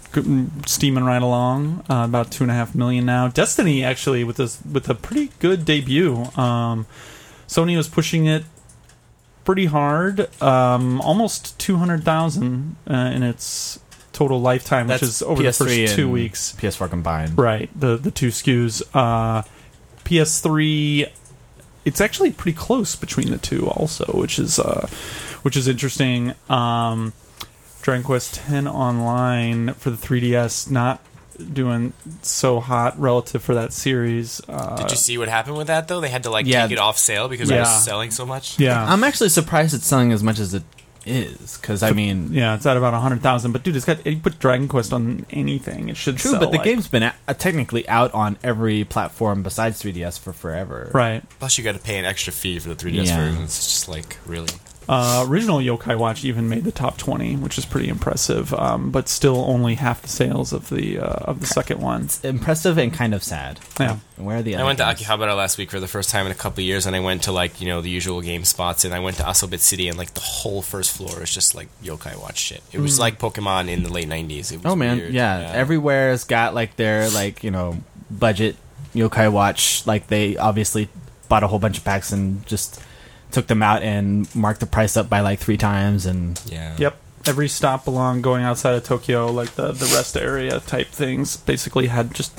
Steaming right along, uh, about two and a half million now. Destiny actually with this with a pretty good debut. Um, Sony was pushing it pretty hard, um, almost two hundred thousand uh, in its total lifetime, which is over P the S three first two and weeks. P S four combined. Right, the the two S K Us. Uh, P S three, it's actually pretty close between the two, also, which is uh, which is interesting. Um, Dragon Quest ten Online for the three D S not doing so hot relative for that series. Uh, Did you see what happened with that though? They had to like Yeah. take it off sale because it Yeah. was selling so much. yeah, I'm actually surprised it's selling as much as it is, because I mean, yeah, it's at about a hundred thousand. But dude, it's got you put Dragon Quest on anything, it should true, sell, but the like- game's been a- uh, technically out on every platform besides three D S for forever. right. Plus, you got to pay an extra fee for the three D S Yeah. version. It's just like really. Uh, original Yokai Watch even made the top twenty, which is pretty impressive. Um, but still only half the sales of the uh, of the second one. Impressive and kind of sad. Yeah. And where are the I other went to games? Akihabara last week for the first time in a couple of years, and I went to like you know the usual game spots, and I went to Asobit City, and like the whole first floor is just like Yokai Watch shit. It was like Pokemon in the late nineties. It was Oh man, weird. yeah. Everywhere's got like their like you know budget Yokai Watch. Like they obviously bought a whole bunch of packs and just took them out and marked the price up by like three times. And yeah. Yep. Every stop along going outside of Tokyo, like the, the rest area type things, basically had just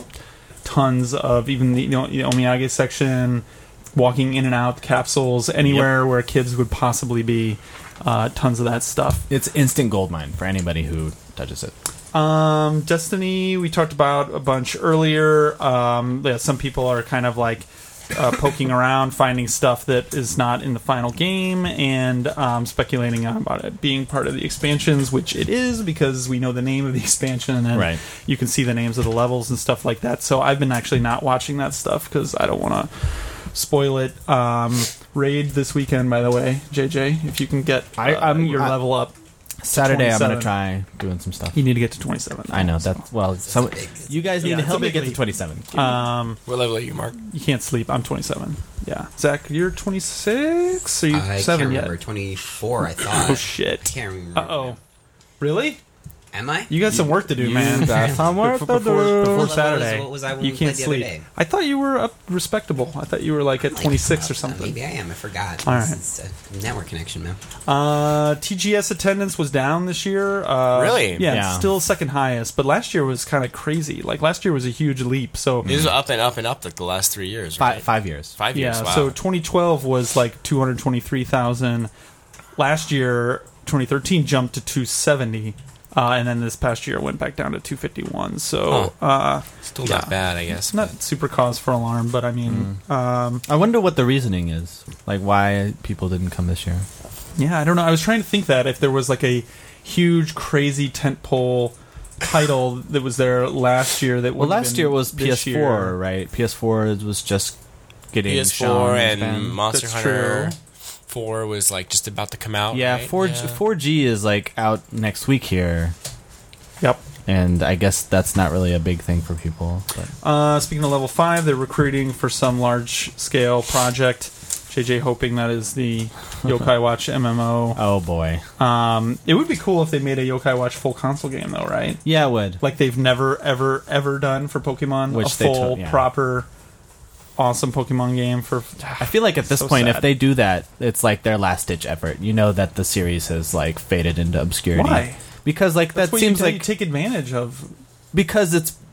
tons of even the you know, the Omiyage section, walking in and out capsules, anywhere where kids would possibly be. Uh, tons of that stuff. it's instant gold mine for anybody who touches it. Um, Destiny, we talked about a bunch earlier. Um, yeah, some people are kind of like uh, poking around, finding stuff that is not in the final game, and um, speculating about it being part of the expansions, which it is because we know the name of the expansion, and Right. you can see the names of the levels and stuff like that. So I've been actually not watching that stuff because I don't want to spoil it. Um, raid this weekend, by the way, J J, if you can get uh, I- I'm- your I- level up. Saturday, I'm twenty-seven. gonna try doing some stuff. You need to get to twenty-seven. I know that's well. Some, big- you guys need Yeah, to it's help a me big get to leap. twenty-seven. Um, What level are you, Mark? you can't sleep. I'm twenty-seven. Yeah, Zach, you're twenty-six. Are you I seven can't yet? remember. twenty-four, I thought. Oh shit. Can't remember. Uh oh. Really? Am I? You got some work to do, You man. got some work before, to before, do. before What was- Saturday. what was I when you we can't played the other sleep. day? I thought you were up respectable. I thought you were like at Like, twenty-six or uh, something. Maybe I am. I forgot. All This right. is a network connection, man. Uh, T G S attendance was down this year. Uh, Really? Yeah, Yeah. It's still second highest, but last year was kind of crazy. Like last year was a huge leap. So This is up and up and up like the last three years, right? Five, five years. Five yeah, years. Wow. so twenty twelve was like two hundred twenty-three thousand. Last year, twenty thirteen jumped to two seventy. Uh, and then this past year it went back down to two fifty-one. So, uh, Still yeah. not bad, I guess. not super cause for alarm, but I mean, um, I wonder what the reasoning is. Like why people didn't come this year. yeah, I don't know. I was trying to think that if there was like a huge, crazy tentpole title that was there last year that Well, would've last been year was this P S four, year. right? P S four was just getting P S four shown in and Japan. Monster That's Hunter true. four was like just about to come out. Yeah, right? four Yeah. four G is like out next week here, Yep. and I guess that's not really a big thing for people. But. Uh, speaking of level five, they're recruiting for some large scale project. J J hoping that is the Yokai Watch M M O. Oh boy, Um, it would be cool if they made a Yokai Watch full console game, though, right? yeah, it would. Like they've never, ever, ever done for Pokemon. Which a they full, took, yeah. proper, awesome Pokemon game for. I feel like at this So point, sad. if they do that, it's like their last ditch effort. You know that the series has like faded into obscurity. Why? Because like That's that what seems you, like you take advantage of. because it's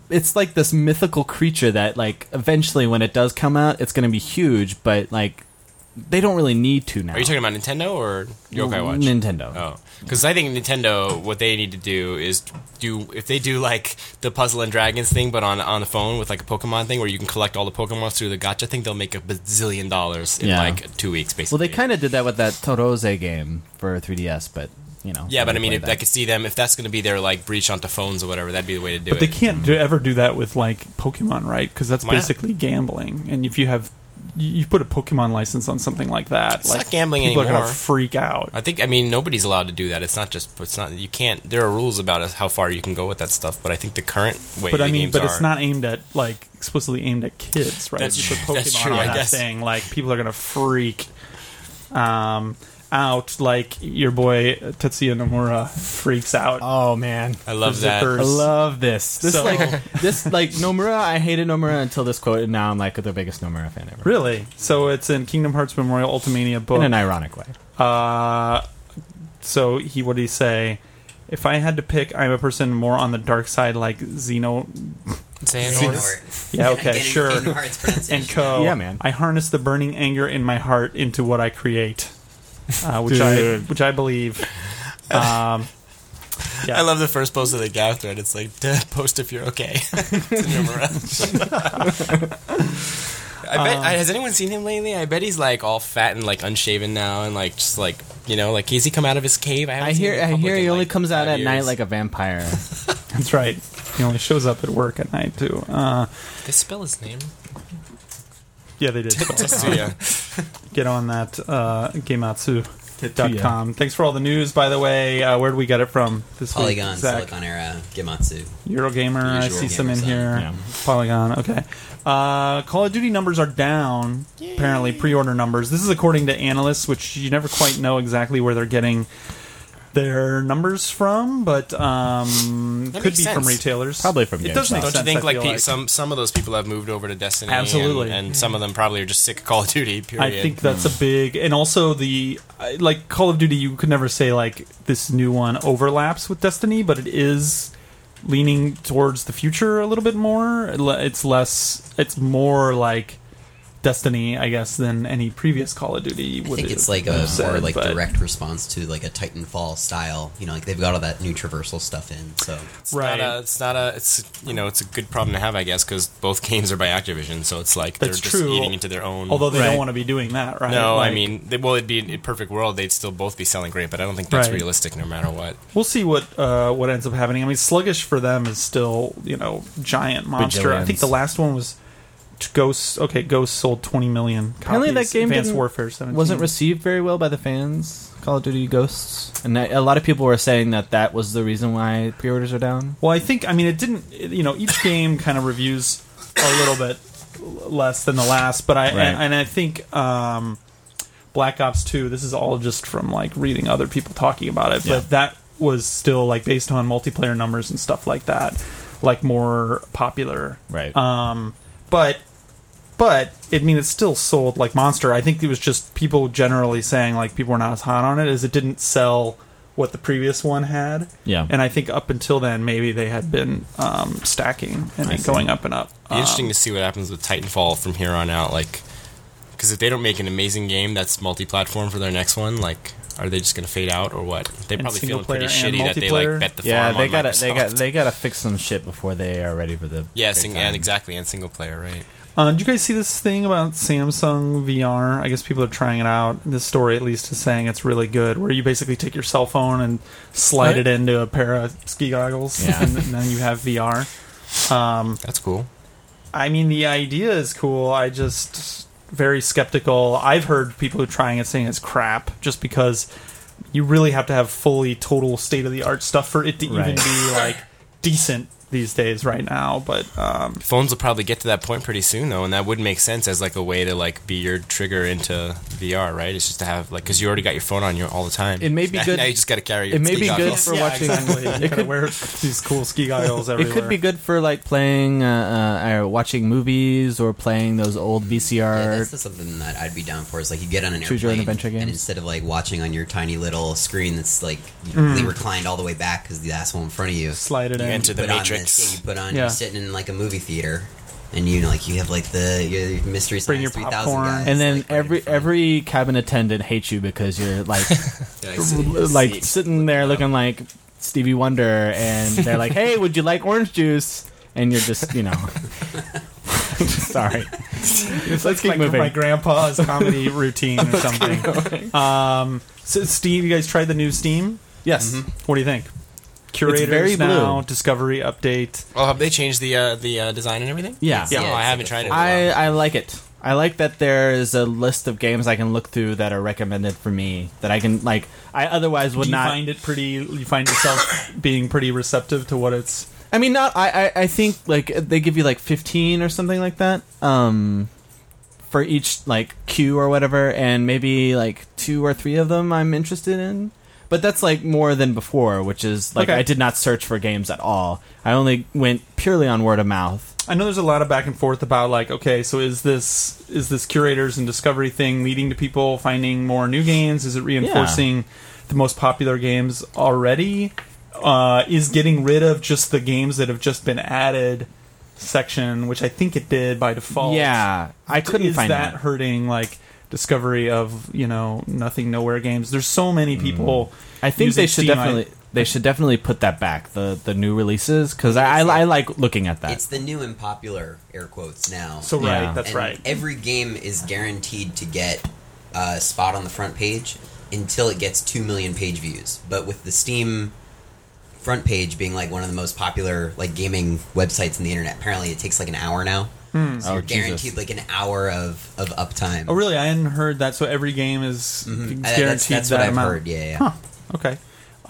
it's like this mythical creature that like eventually when it does come out, it's going to be huge, but like they don't really need to now. Are you talking about Nintendo or Yokai Watch? Nintendo. Oh, because I think Nintendo, what they need to do is do if they do like the Puzzle and Dragons thing, but on on the phone with like a Pokemon thing where you can collect all the Pokemon through the gacha thing, they'll make a bazillion dollars in Yeah. like two weeks, basically. Well, they kind of did that with that Torose game for three D S, but you know. Yeah, but I mean, played if I could see them if that's going to be their like breach onto phones or whatever, that'd be the way to do But it. they can't do, ever do that with like Pokemon, right? Because that's Why not? basically gambling. And if you have you you put a Pokemon license on something like that, It's like not gambling people are anymore. gonna freak out. I think I mean nobody's allowed to do that. It's not just it's not you can't. There are rules about how far you can go with that stuff. But I think the current way But the I mean, games but are, it's not aimed at like explicitly aimed at kids, right? That's You put true. That's Pokemon true, on I that guess. thing, like people are gonna freak um, out, like your boy Tetsuya Nomura freaks out. Oh man, I love for that. zippers. I love this. This So- like this like Nomura. I hated Nomura until this quote, and now I'm like the biggest Nomura fan ever. Really? So it's in Kingdom Hearts Memorial Ultimania book. In an ironic way. Uh, so he, what did he say? If I had to pick, I'm a person more on the dark side, like Xeno. Xehanort. Xehanort. Yeah, okay, Getting sure. Kingdom Hearts pronunciation And Co. Yeah, man. I harness the burning anger in my heart into what I create, uh, which I Dude. which I believe. Um, yeah. I love the first post of the Gav thread. It's like, "Duh, post if you're okay. It's Nomura. I bet. I, has anyone seen him lately? I bet he's like all fat and like unshaven now, and like just like you know, like has he come out of his cave? haven't I seen hear. him in I public hear in, he only like, comes out five at night years. like a vampire. That's right. He only shows up at work at night too. Uh, They spell his name. yeah, they did. Tetsuya. Get on that uh, Gematsu dot com. Thanks for all the news, by the way. Uh, where do we get it from this Polygon, week? Zach? Silicon Era, Gematsu. Eurogamer, The I usual see some gamer in site. here. Yeah. Polygon, okay. Uh, Call of Duty numbers are down, apparently, pre-order numbers. This is according to analysts, which you never quite know exactly where they're getting their numbers from, but um, That could makes be from sense. retailers. Probably from It does GameStop. make Don't sense, you think I like, feel pe- like some some of those people have moved over to Destiny? Absolutely. and, and some of them probably are just sick of Call of Duty. Period. I think that's a big, and also the I- like Call of Duty. You could never say like this new one overlaps with Destiny, but it is leaning towards the future a little bit more. It's less, it's more like Destiny, I guess, than any previous Call of Duty I would. think it's like a have more said, like but- direct response to like a Titanfall style. You know, like they've got all that new traversal stuff in. So It's Right. Not a, it's not a. It's you know. It's a good problem to have, I guess, because both games are by Activision, so it's like That's they're true. just eating into their own. Although they Right. don't want to be doing that, right? no, I Like, mean, they, well, it'd be in a perfect world. They'd still both be selling great, but I don't think that's Right. realistic, no matter what. we'll see what uh, what ends up happening. I mean, Sluggish for them is still, you know, giant monster. I think Bajillions. the last one was Ghosts. Okay, Ghosts sold twenty million copies. Apparently that game Advanced didn't- Warfare seventeen Wasn't received very well by the fans. Call of Duty Ghosts, and that, a lot of people were saying that that was the reason why pre-orders are down. Well, I think I mean it didn't. You know, each game kind of reviews a little bit less than the last, but I Right. and, and I think um, Black Ops two. This is all just from like reading other people talking about it, Yeah. but that was still like based on multiplayer numbers and stuff like that, like more popular. Right. Um, but but I mean, it still sold like Monster. I think it was just people generally saying like people were not as hot on it as it didn't sell what the previous one had. Yeah. And I think up until then, maybe they had been um, stacking and I then see. going up and up. Be interesting Um, to see what happens with Titanfall from here on out. Like, because if they don't make an amazing game that's multi-platform for their next one, like, are they just going to fade out or what? They're And probably single feeling pretty player and shitty that they multiplayer? like bet the yeah, farm they on gotta they got Microsoft. they gotta fix some shit before they are ready for the yeah, big sing- time. and exactly, and single player, right? Uh, did you guys see this thing about Samsung V R? I guess people are trying it out. This story, at least, is saying it's really good. Where you basically take your cell phone and slide Right. it into a pair of ski goggles, Yeah. and then you have V R. Um, That's cool. I mean, the idea is cool. I just very skeptical. I've heard people who are trying it saying it's crap, just because you really have to have fully total state of the art stuff for it to even Right. be like decent these days right now. But um, Phones will probably get to that point pretty soon, though, and that would make sense as like a way to like be your trigger into V R, right? It's just to have like because you already got your phone on you all the time. It may be now, good- Now you just got to carry. Your it may ski be good goggles. for yeah, watching- exactly. You It gotta could- wear these cool ski goggles It everywhere. could be good for like playing, uh, uh, or watching movies or playing those old V C R. yeah, that's, that's something that I'd be down for. Is like you get on an Choose your own airplane adventure and games. instead of like watching on your tiny little screen that's like Mm. really reclined all the way back because the asshole in front of you. slide it You in. enter the Put on Matrix graphics. skate you put on. Yeah. You're sitting in like a movie theater, and you know, like you have like the your Mystery Bring Science your three thousand popcorn. guys, And then like, right in every front. every cabin attendant hates you because you're like Yeah, I see. like See. sitting there looking like Stevie Wonder, and they're like, "Hey, would you like orange juice?" And you're just, you know, sorry. Let's keep like moving. my grandpa's comedy routine or something. Um, so Steve, you guys tried the new Steam? Yes. What do you think? Curators very now, blue. Discovery update. Oh, have they changed the uh, the uh, design and everything? Yeah. Yeah, Yeah, oh, I it's haven't like tried a it. I, Wow. I like it. I like that there is a list of games I can look through that are recommended for me that I can like. I otherwise would Do you not. find it pretty? You find yourself being pretty receptive to what it's. I mean, not. I, I. I think like they give you like fifteen or something like that. Um, for each like queue or whatever, and maybe like two or three of them I'm interested in. But that's like more than before, which is like Okay. I did not search for games at all. I only went purely on word of mouth. I know there's a lot of back and forth about like, okay, so is this is this curators and discovery thing leading to people finding more new games? Is it reinforcing the most popular games already? Uh, is getting rid of just the games that have just been added section, which I think it did by default. Yeah, I couldn't is find that, that. hurting like discovery of, you know, nothing nowhere games? There's so many people. I think using they should Steam. definitely they should definitely put that back, the the new releases, because I, I I like looking at that. It's the new and popular air quotes now. So Yeah. right, that's And right. Every game is guaranteed to get a spot on the front page until it gets two million page views. But with the Steam front page being like one of the most popular like gaming websites on the internet, apparently it takes like an hour now. Hmm. So Oh, you're Jesus. guaranteed like an hour of, of uptime. Oh, really? I hadn't heard that. So every game is Mhm. Uh, guaranteed That's, that's that what I've amount. heard. Yeah, yeah. Huh. Okay.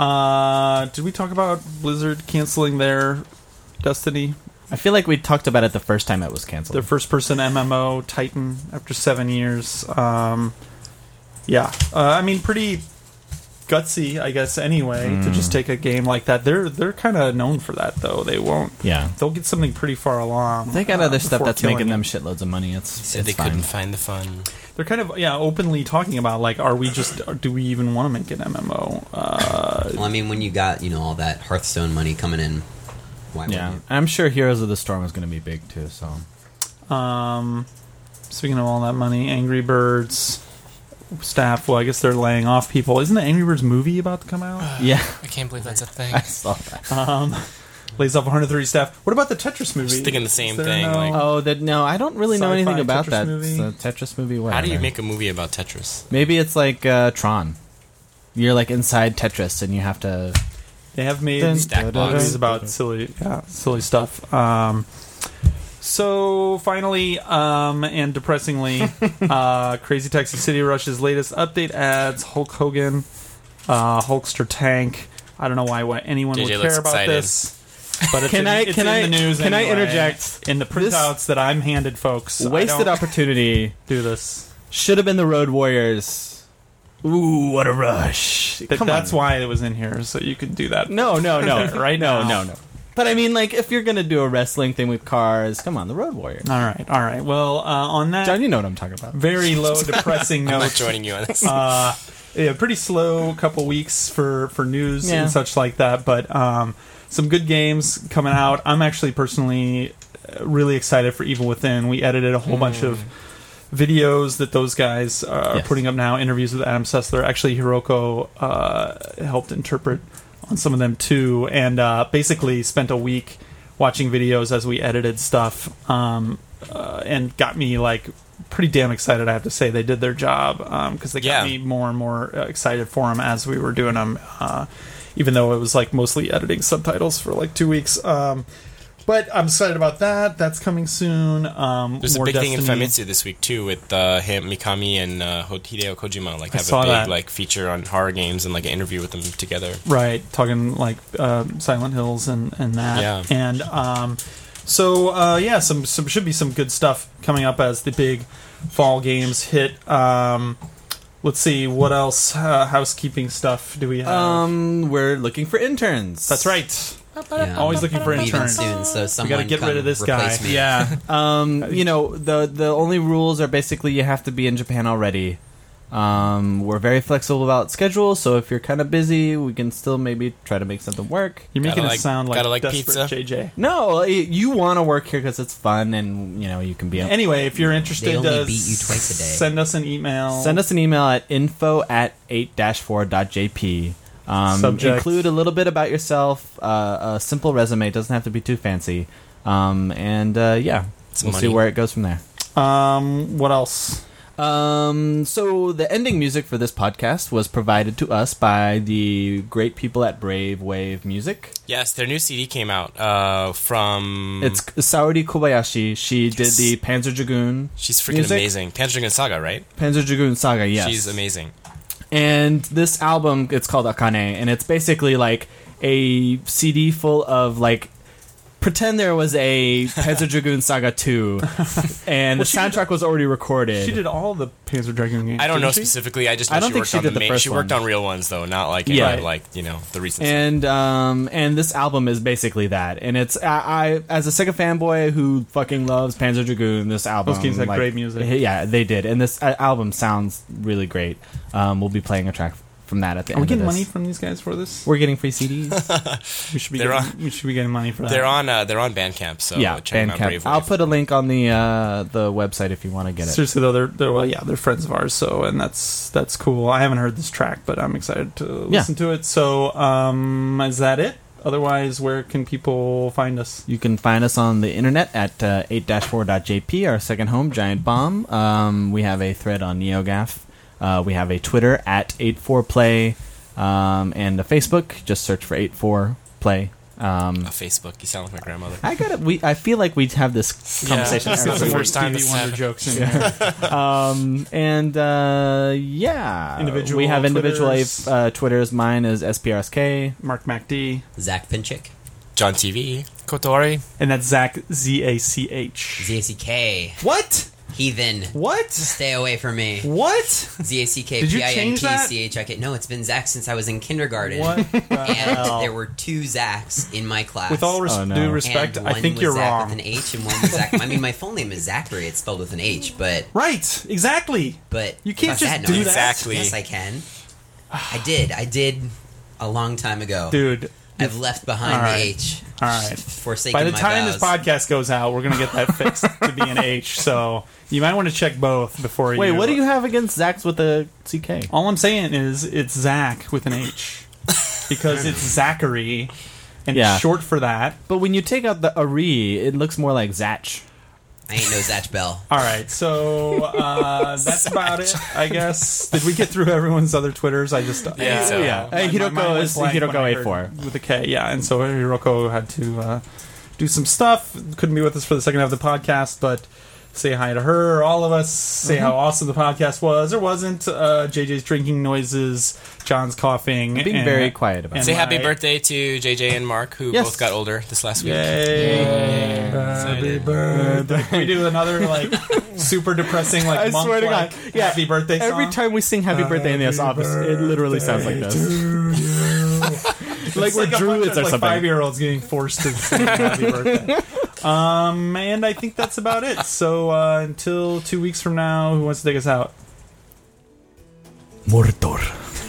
Uh, did we talk about Blizzard canceling their Destiny, I feel like we talked about it the first time it was canceled. their first-person M M O Titan after seven years? Um, yeah. Uh, I mean, pretty gutsy, I guess. Anyway, to just take a game like that. They're they're kind of known for that, though. They won't. yeah, They'll get something pretty far along. they got uh, other stuff before that's killing making it. them shitloads of money. It's, Said it's they fine. couldn't find the fun. They're kind of yeah openly talking about like, are we just do we even want to make an M M O? Uh, Well, I mean, when you got you know all that Hearthstone money coming in, why Yeah, wouldn't I'm sure Heroes of the Storm is going to be big too. So Um, speaking of all that money, Angry Birds staff. Well, I guess they're laying off people. Isn't the Angry Birds movie about to come out? yeah, I can't believe that's a thing. I saw that. Um, lays off one hundred thirty staff. What about the Tetris movie? Just thinking the same Is there thing, like- Oh, that no, I don't really know Sci-fi anything about Tetris that. movie? It's a Tetris movie. Whatever. How do you make a movie about Tetris? Maybe it's like uh, Tron. You're like inside Tetris and you have to. They have made Dun, Stack dun, dun, movies dun. about silly, yeah, silly stuff. Um, so finally, um, and depressingly, uh, Crazy Taxi City Rush's latest update adds Hulk Hogan, uh, Hulkster tank. I don't know why, why anyone J J would looks care about excited. this, but it's Can in, I- it's can in I- the news. can I anyway. interject? In the This- printouts that I'm handed, folks? I Wasted don't opportunity. do this. Should have been the Road Warriors. Ooh, what a rush! That, Come that's on. why it was in here, so you could do that. No, no, no. Right no, now. no, no. But I mean, like, if you're gonna do a wrestling thing with cars, come on, the Road Warriors. All right, all right. Well, uh, on that John, you know what I'm talking about. very low, depressing I'm not note, joining you on this. uh, yeah, pretty slow couple weeks for for news Yeah. and such like that. But um, some good games coming out. I'm actually personally uh, really excited for Evil Within. We edited a whole bunch of videos that those guys uh, are Yes. putting up now. Interviews with Adam Sessler. Actually, Hiroko uh, helped interpret on some of them too, and uh, basically spent a week watching videos as we edited stuff, um, uh, and got me like pretty damn excited. I have to say they did their job because they got Yeah. me more and more uh, excited for them as we were doing them. Uh, even though it was like mostly editing subtitles for like two weeks. Um, but I'm excited about that. That's coming soon. Um, There's a more big thing in Destiny. Famitsu this week too, with uh, him, Mikami, and uh, Hideo Kojima. Like I have saw a big that. like feature on horror games and like an interview with them together. Right, talking like uh, Silent Hills and and that, Yeah. and um, so uh, yeah, some some should be some good stuff coming up as the big fall games hit. Um, let's see what else uh, housekeeping stuff do we have? Um, we're looking for interns. That's right. Yeah. Always looking for Leaving interns. soon, so We someone got to get come rid of this guy. replace me. Yeah, Um, you know, the the only rules are basically you have to be in Japan already. Um, we're very flexible about schedule, so if you're kind of busy, we can still maybe try to make something work. You're making Gotta it like- sound like gotta like desperate pizza. J J. No, you want to work here because it's fun, and you know you can be. Anyway, if you're interested, They only uh, beat you twice a day. Send us an email. Send us an email at info at eight dash four dot j p. Um, Subject. Include a little bit about yourself, uh, a simple resume. It doesn't have to be too fancy. Um, and uh, yeah, Some we'll see money. where it goes from there. Um, what else? Um, so the ending music for this podcast was provided to us by the great people at Brave Wave Music. Yes, their new C D came out uh, from. It's Saori Kobayashi. She Yes. did the Panzer Dragoon. She's freaking music. amazing. Panzer Dragoon Saga, right? Panzer Dragoon Saga, yes. She's amazing. And this album, it's called Akane, and it's basically like a C D full of like. Pretend there was a Panzer Dragoon Saga two, and Well, the she did- soundtrack was already recorded. She did all the Panzer Dragoon games. I don't know didn't she? specifically. I just know I don't she think worked she on did the the main. first She worked one. on real ones though, not like Yeah. any, like you know the recent. stuff. And um and this album is basically that, and it's I, I as a Sega fanboy who fucking loves Panzer Dragoon, this album Those games had great music. Yeah, they did, and this uh, album sounds really great. Um, we'll be playing a track from that at the Are we end. getting of this. money from these guys for this? We're getting free C Ds. We should be. They're Getting, we should be getting money for that. They're on. Uh, they're on Bandcamp. So yeah, check them out, Brave Bandcamp. I'll Wave. put a link on the uh, the website if you want to get it. Seriously though, they're, they're well, yeah, they're friends of ours. So, and that's that's cool. I haven't heard this track, but I'm excited to Yeah. listen to it. So, um, is that it? Otherwise, where can people find us? You can find us on the internet at uh, eight dash four dot j p, our second home, Giant Bomb. Um, we have a thread on NeoGAF. Uh, we have a Twitter at eight four play, um, and a Facebook. Just search for eight four play. Um, Uh, Facebook. You sound like my grandmother. I got it. We I feel like we have this conversation. Yeah, every that's the week. first time Stevie this Wonder happened. jokes in here. Um, and uh, yeah, Individual we have individual Twitters. uh, Twitters. Mine is S P R S K. Mark MacD, Zach Pinchick. John T V. Kotori. and that's Zach Z A C H. Z A C K. What? Heathen. What? Stay away from me. What? Z A C K Did you P I N change T that? C H I K. No, it's been Zach since I was in kindergarten. What? the And hell? there were two Zachs in my class. With all res- Oh, no. due And respect, I one think was you're Zach wrong. with an H and one was Zach. I mean, my full name is Zachary. It's spelled with an H, but Right, exactly. but You can't fuck just that do noise. that. Exactly. Yes, I can. I did. I did a long time ago. Dude. I've left behind All right. the H. All right. Forsaken By the my time vows. this podcast goes out, we're gonna get that fixed to be an H. So you might want to check both before you. Wait, what do you have against Zach's with a C K? All I'm saying is it's Zach with an H because it's Zachary, and Yeah. it's short for that. But when you take out the Ari, it looks more like Zach. I ain't no Zach Bell. All right, so uh, that's about it, I guess. Did we get through everyone's other Twitters? I just Yeah. So- Yeah. Hey, My- my Hiroko mind went is blank when Hiroko I A heard four. with a K. Yeah, and so Hiroko had to uh, do some stuff. Couldn't be with us for the second half of the podcast, but say hi to her, all of us. Say how awesome the podcast was or wasn't. Uh, J J's drinking noises, John's coughing, Being and- very quiet about and it. Say happy my- birthday to J J and Mark, who Yes. both got older this last week. Yay! Happy birthday! Can we do another like super depressing like I monk swear to like, God. Yeah, happy birthday song? Every time we sing Happy Birthday in this office, it literally sounds like this. like It's we're like a bunch druids of, or like, something. Five-year-olds getting forced to sing happy birthday. Um, and I think that's about it. So uh, until two weeks from now, who wants to take us out? Mordor.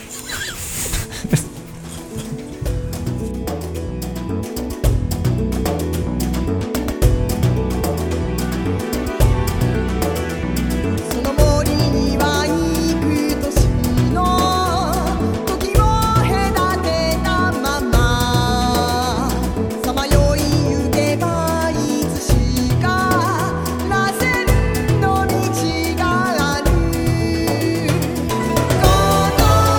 「その森には幾年の時を隔てたまま」「さまよいゆけばいつしか螺旋の道がある」「この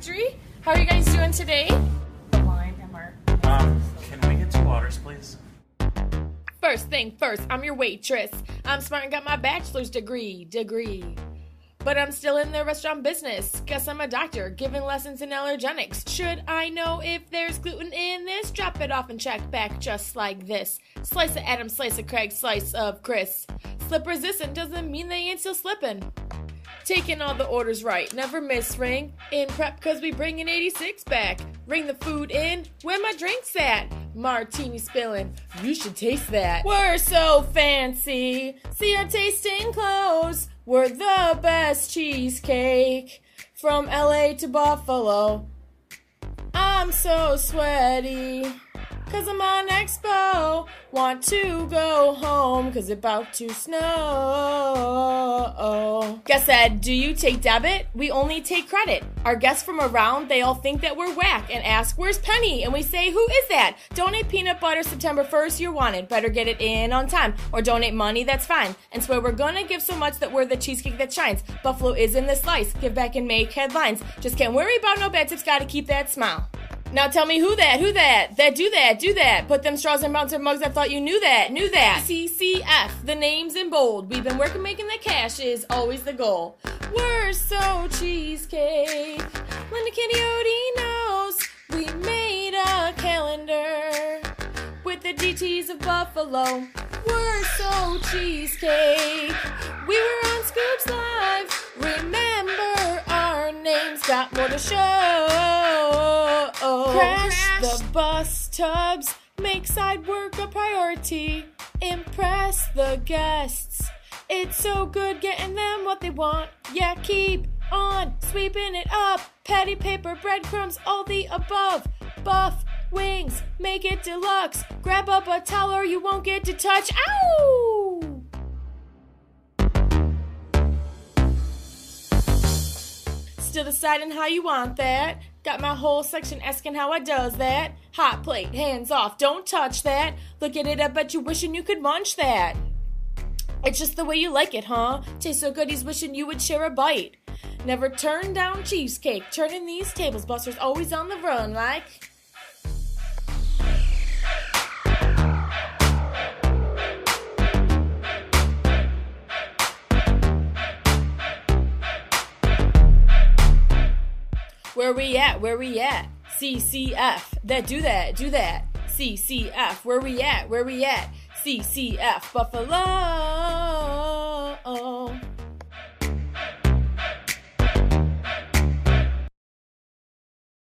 Pastry. How are you guys doing today? The wine and our... Um, can we get two waters, please? First thing first, I'm your waitress. I'm smart and got my bachelor's degree. Degree. But I'm still in the restaurant business. Guess I'm a doctor, giving lessons in allergenics. Should I know if there's gluten in this? Drop it off and check back just like this. Slice of Adam, slice of Craig, slice of Chris. Slip resistant doesn't mean they ain't still slipping. Taking all the orders right, never miss ring. In prep cause we bring an eighty-six back. Ring the food in, where my drinks at? Martini spilling, you should taste that. We're so fancy, see our tasting clothes. We're the best cheesecake, from L A to Buffalo. I'm so sweaty, cause I'm on Expo. Want to go home, cause it's about to snow. Guest said, do you take debit? We only take credit. Our guests from around, they all think that we're whack and ask, where's Penny? And we say, who is that? Donate peanut butter September first, you're wanted. Better get it in on time. Or donate money, that's fine. And swear we're gonna give so much that we're the cheesecake that shines. Buffalo is in the slice. Give back and make headlines. Just can't worry about no bad tips, gotta keep that smile. Now tell me who that, who that, that do that, do that. Put them straws in bouncer mugs, I thought you knew that, knew that. C C F, the name's in bold. We've been working making the cash is always the goal. We're so cheesecake. Linda Caniotti knows we made a calendar with the D Ts of Buffalo. We're so cheesecake. We were on Scoops Live. Remember our names got more to show. Crash the bus tubs, make side work a priority. Impress the guests. It's so good getting them what they want. Yeah, keep on sweeping it up. Patty paper, breadcrumbs, all the above. Buff wings, make it deluxe. Grab up a towel or you won't get to touch. Ow! Still deciding how you want that. Got my whole section asking how I does that. Hot plate, hands off, don't touch that. Look at it, I bet you wishing you could munch that. It's just the way you like it, huh? Tastes so good he's wishing you would share a bite. Never turn down cheesecake, turning these tables, Buster's always on the run like... Where we at? Where we at? C C F. That do that. Do that. C C F. Where we at? Where we at? C C F. Buffalo.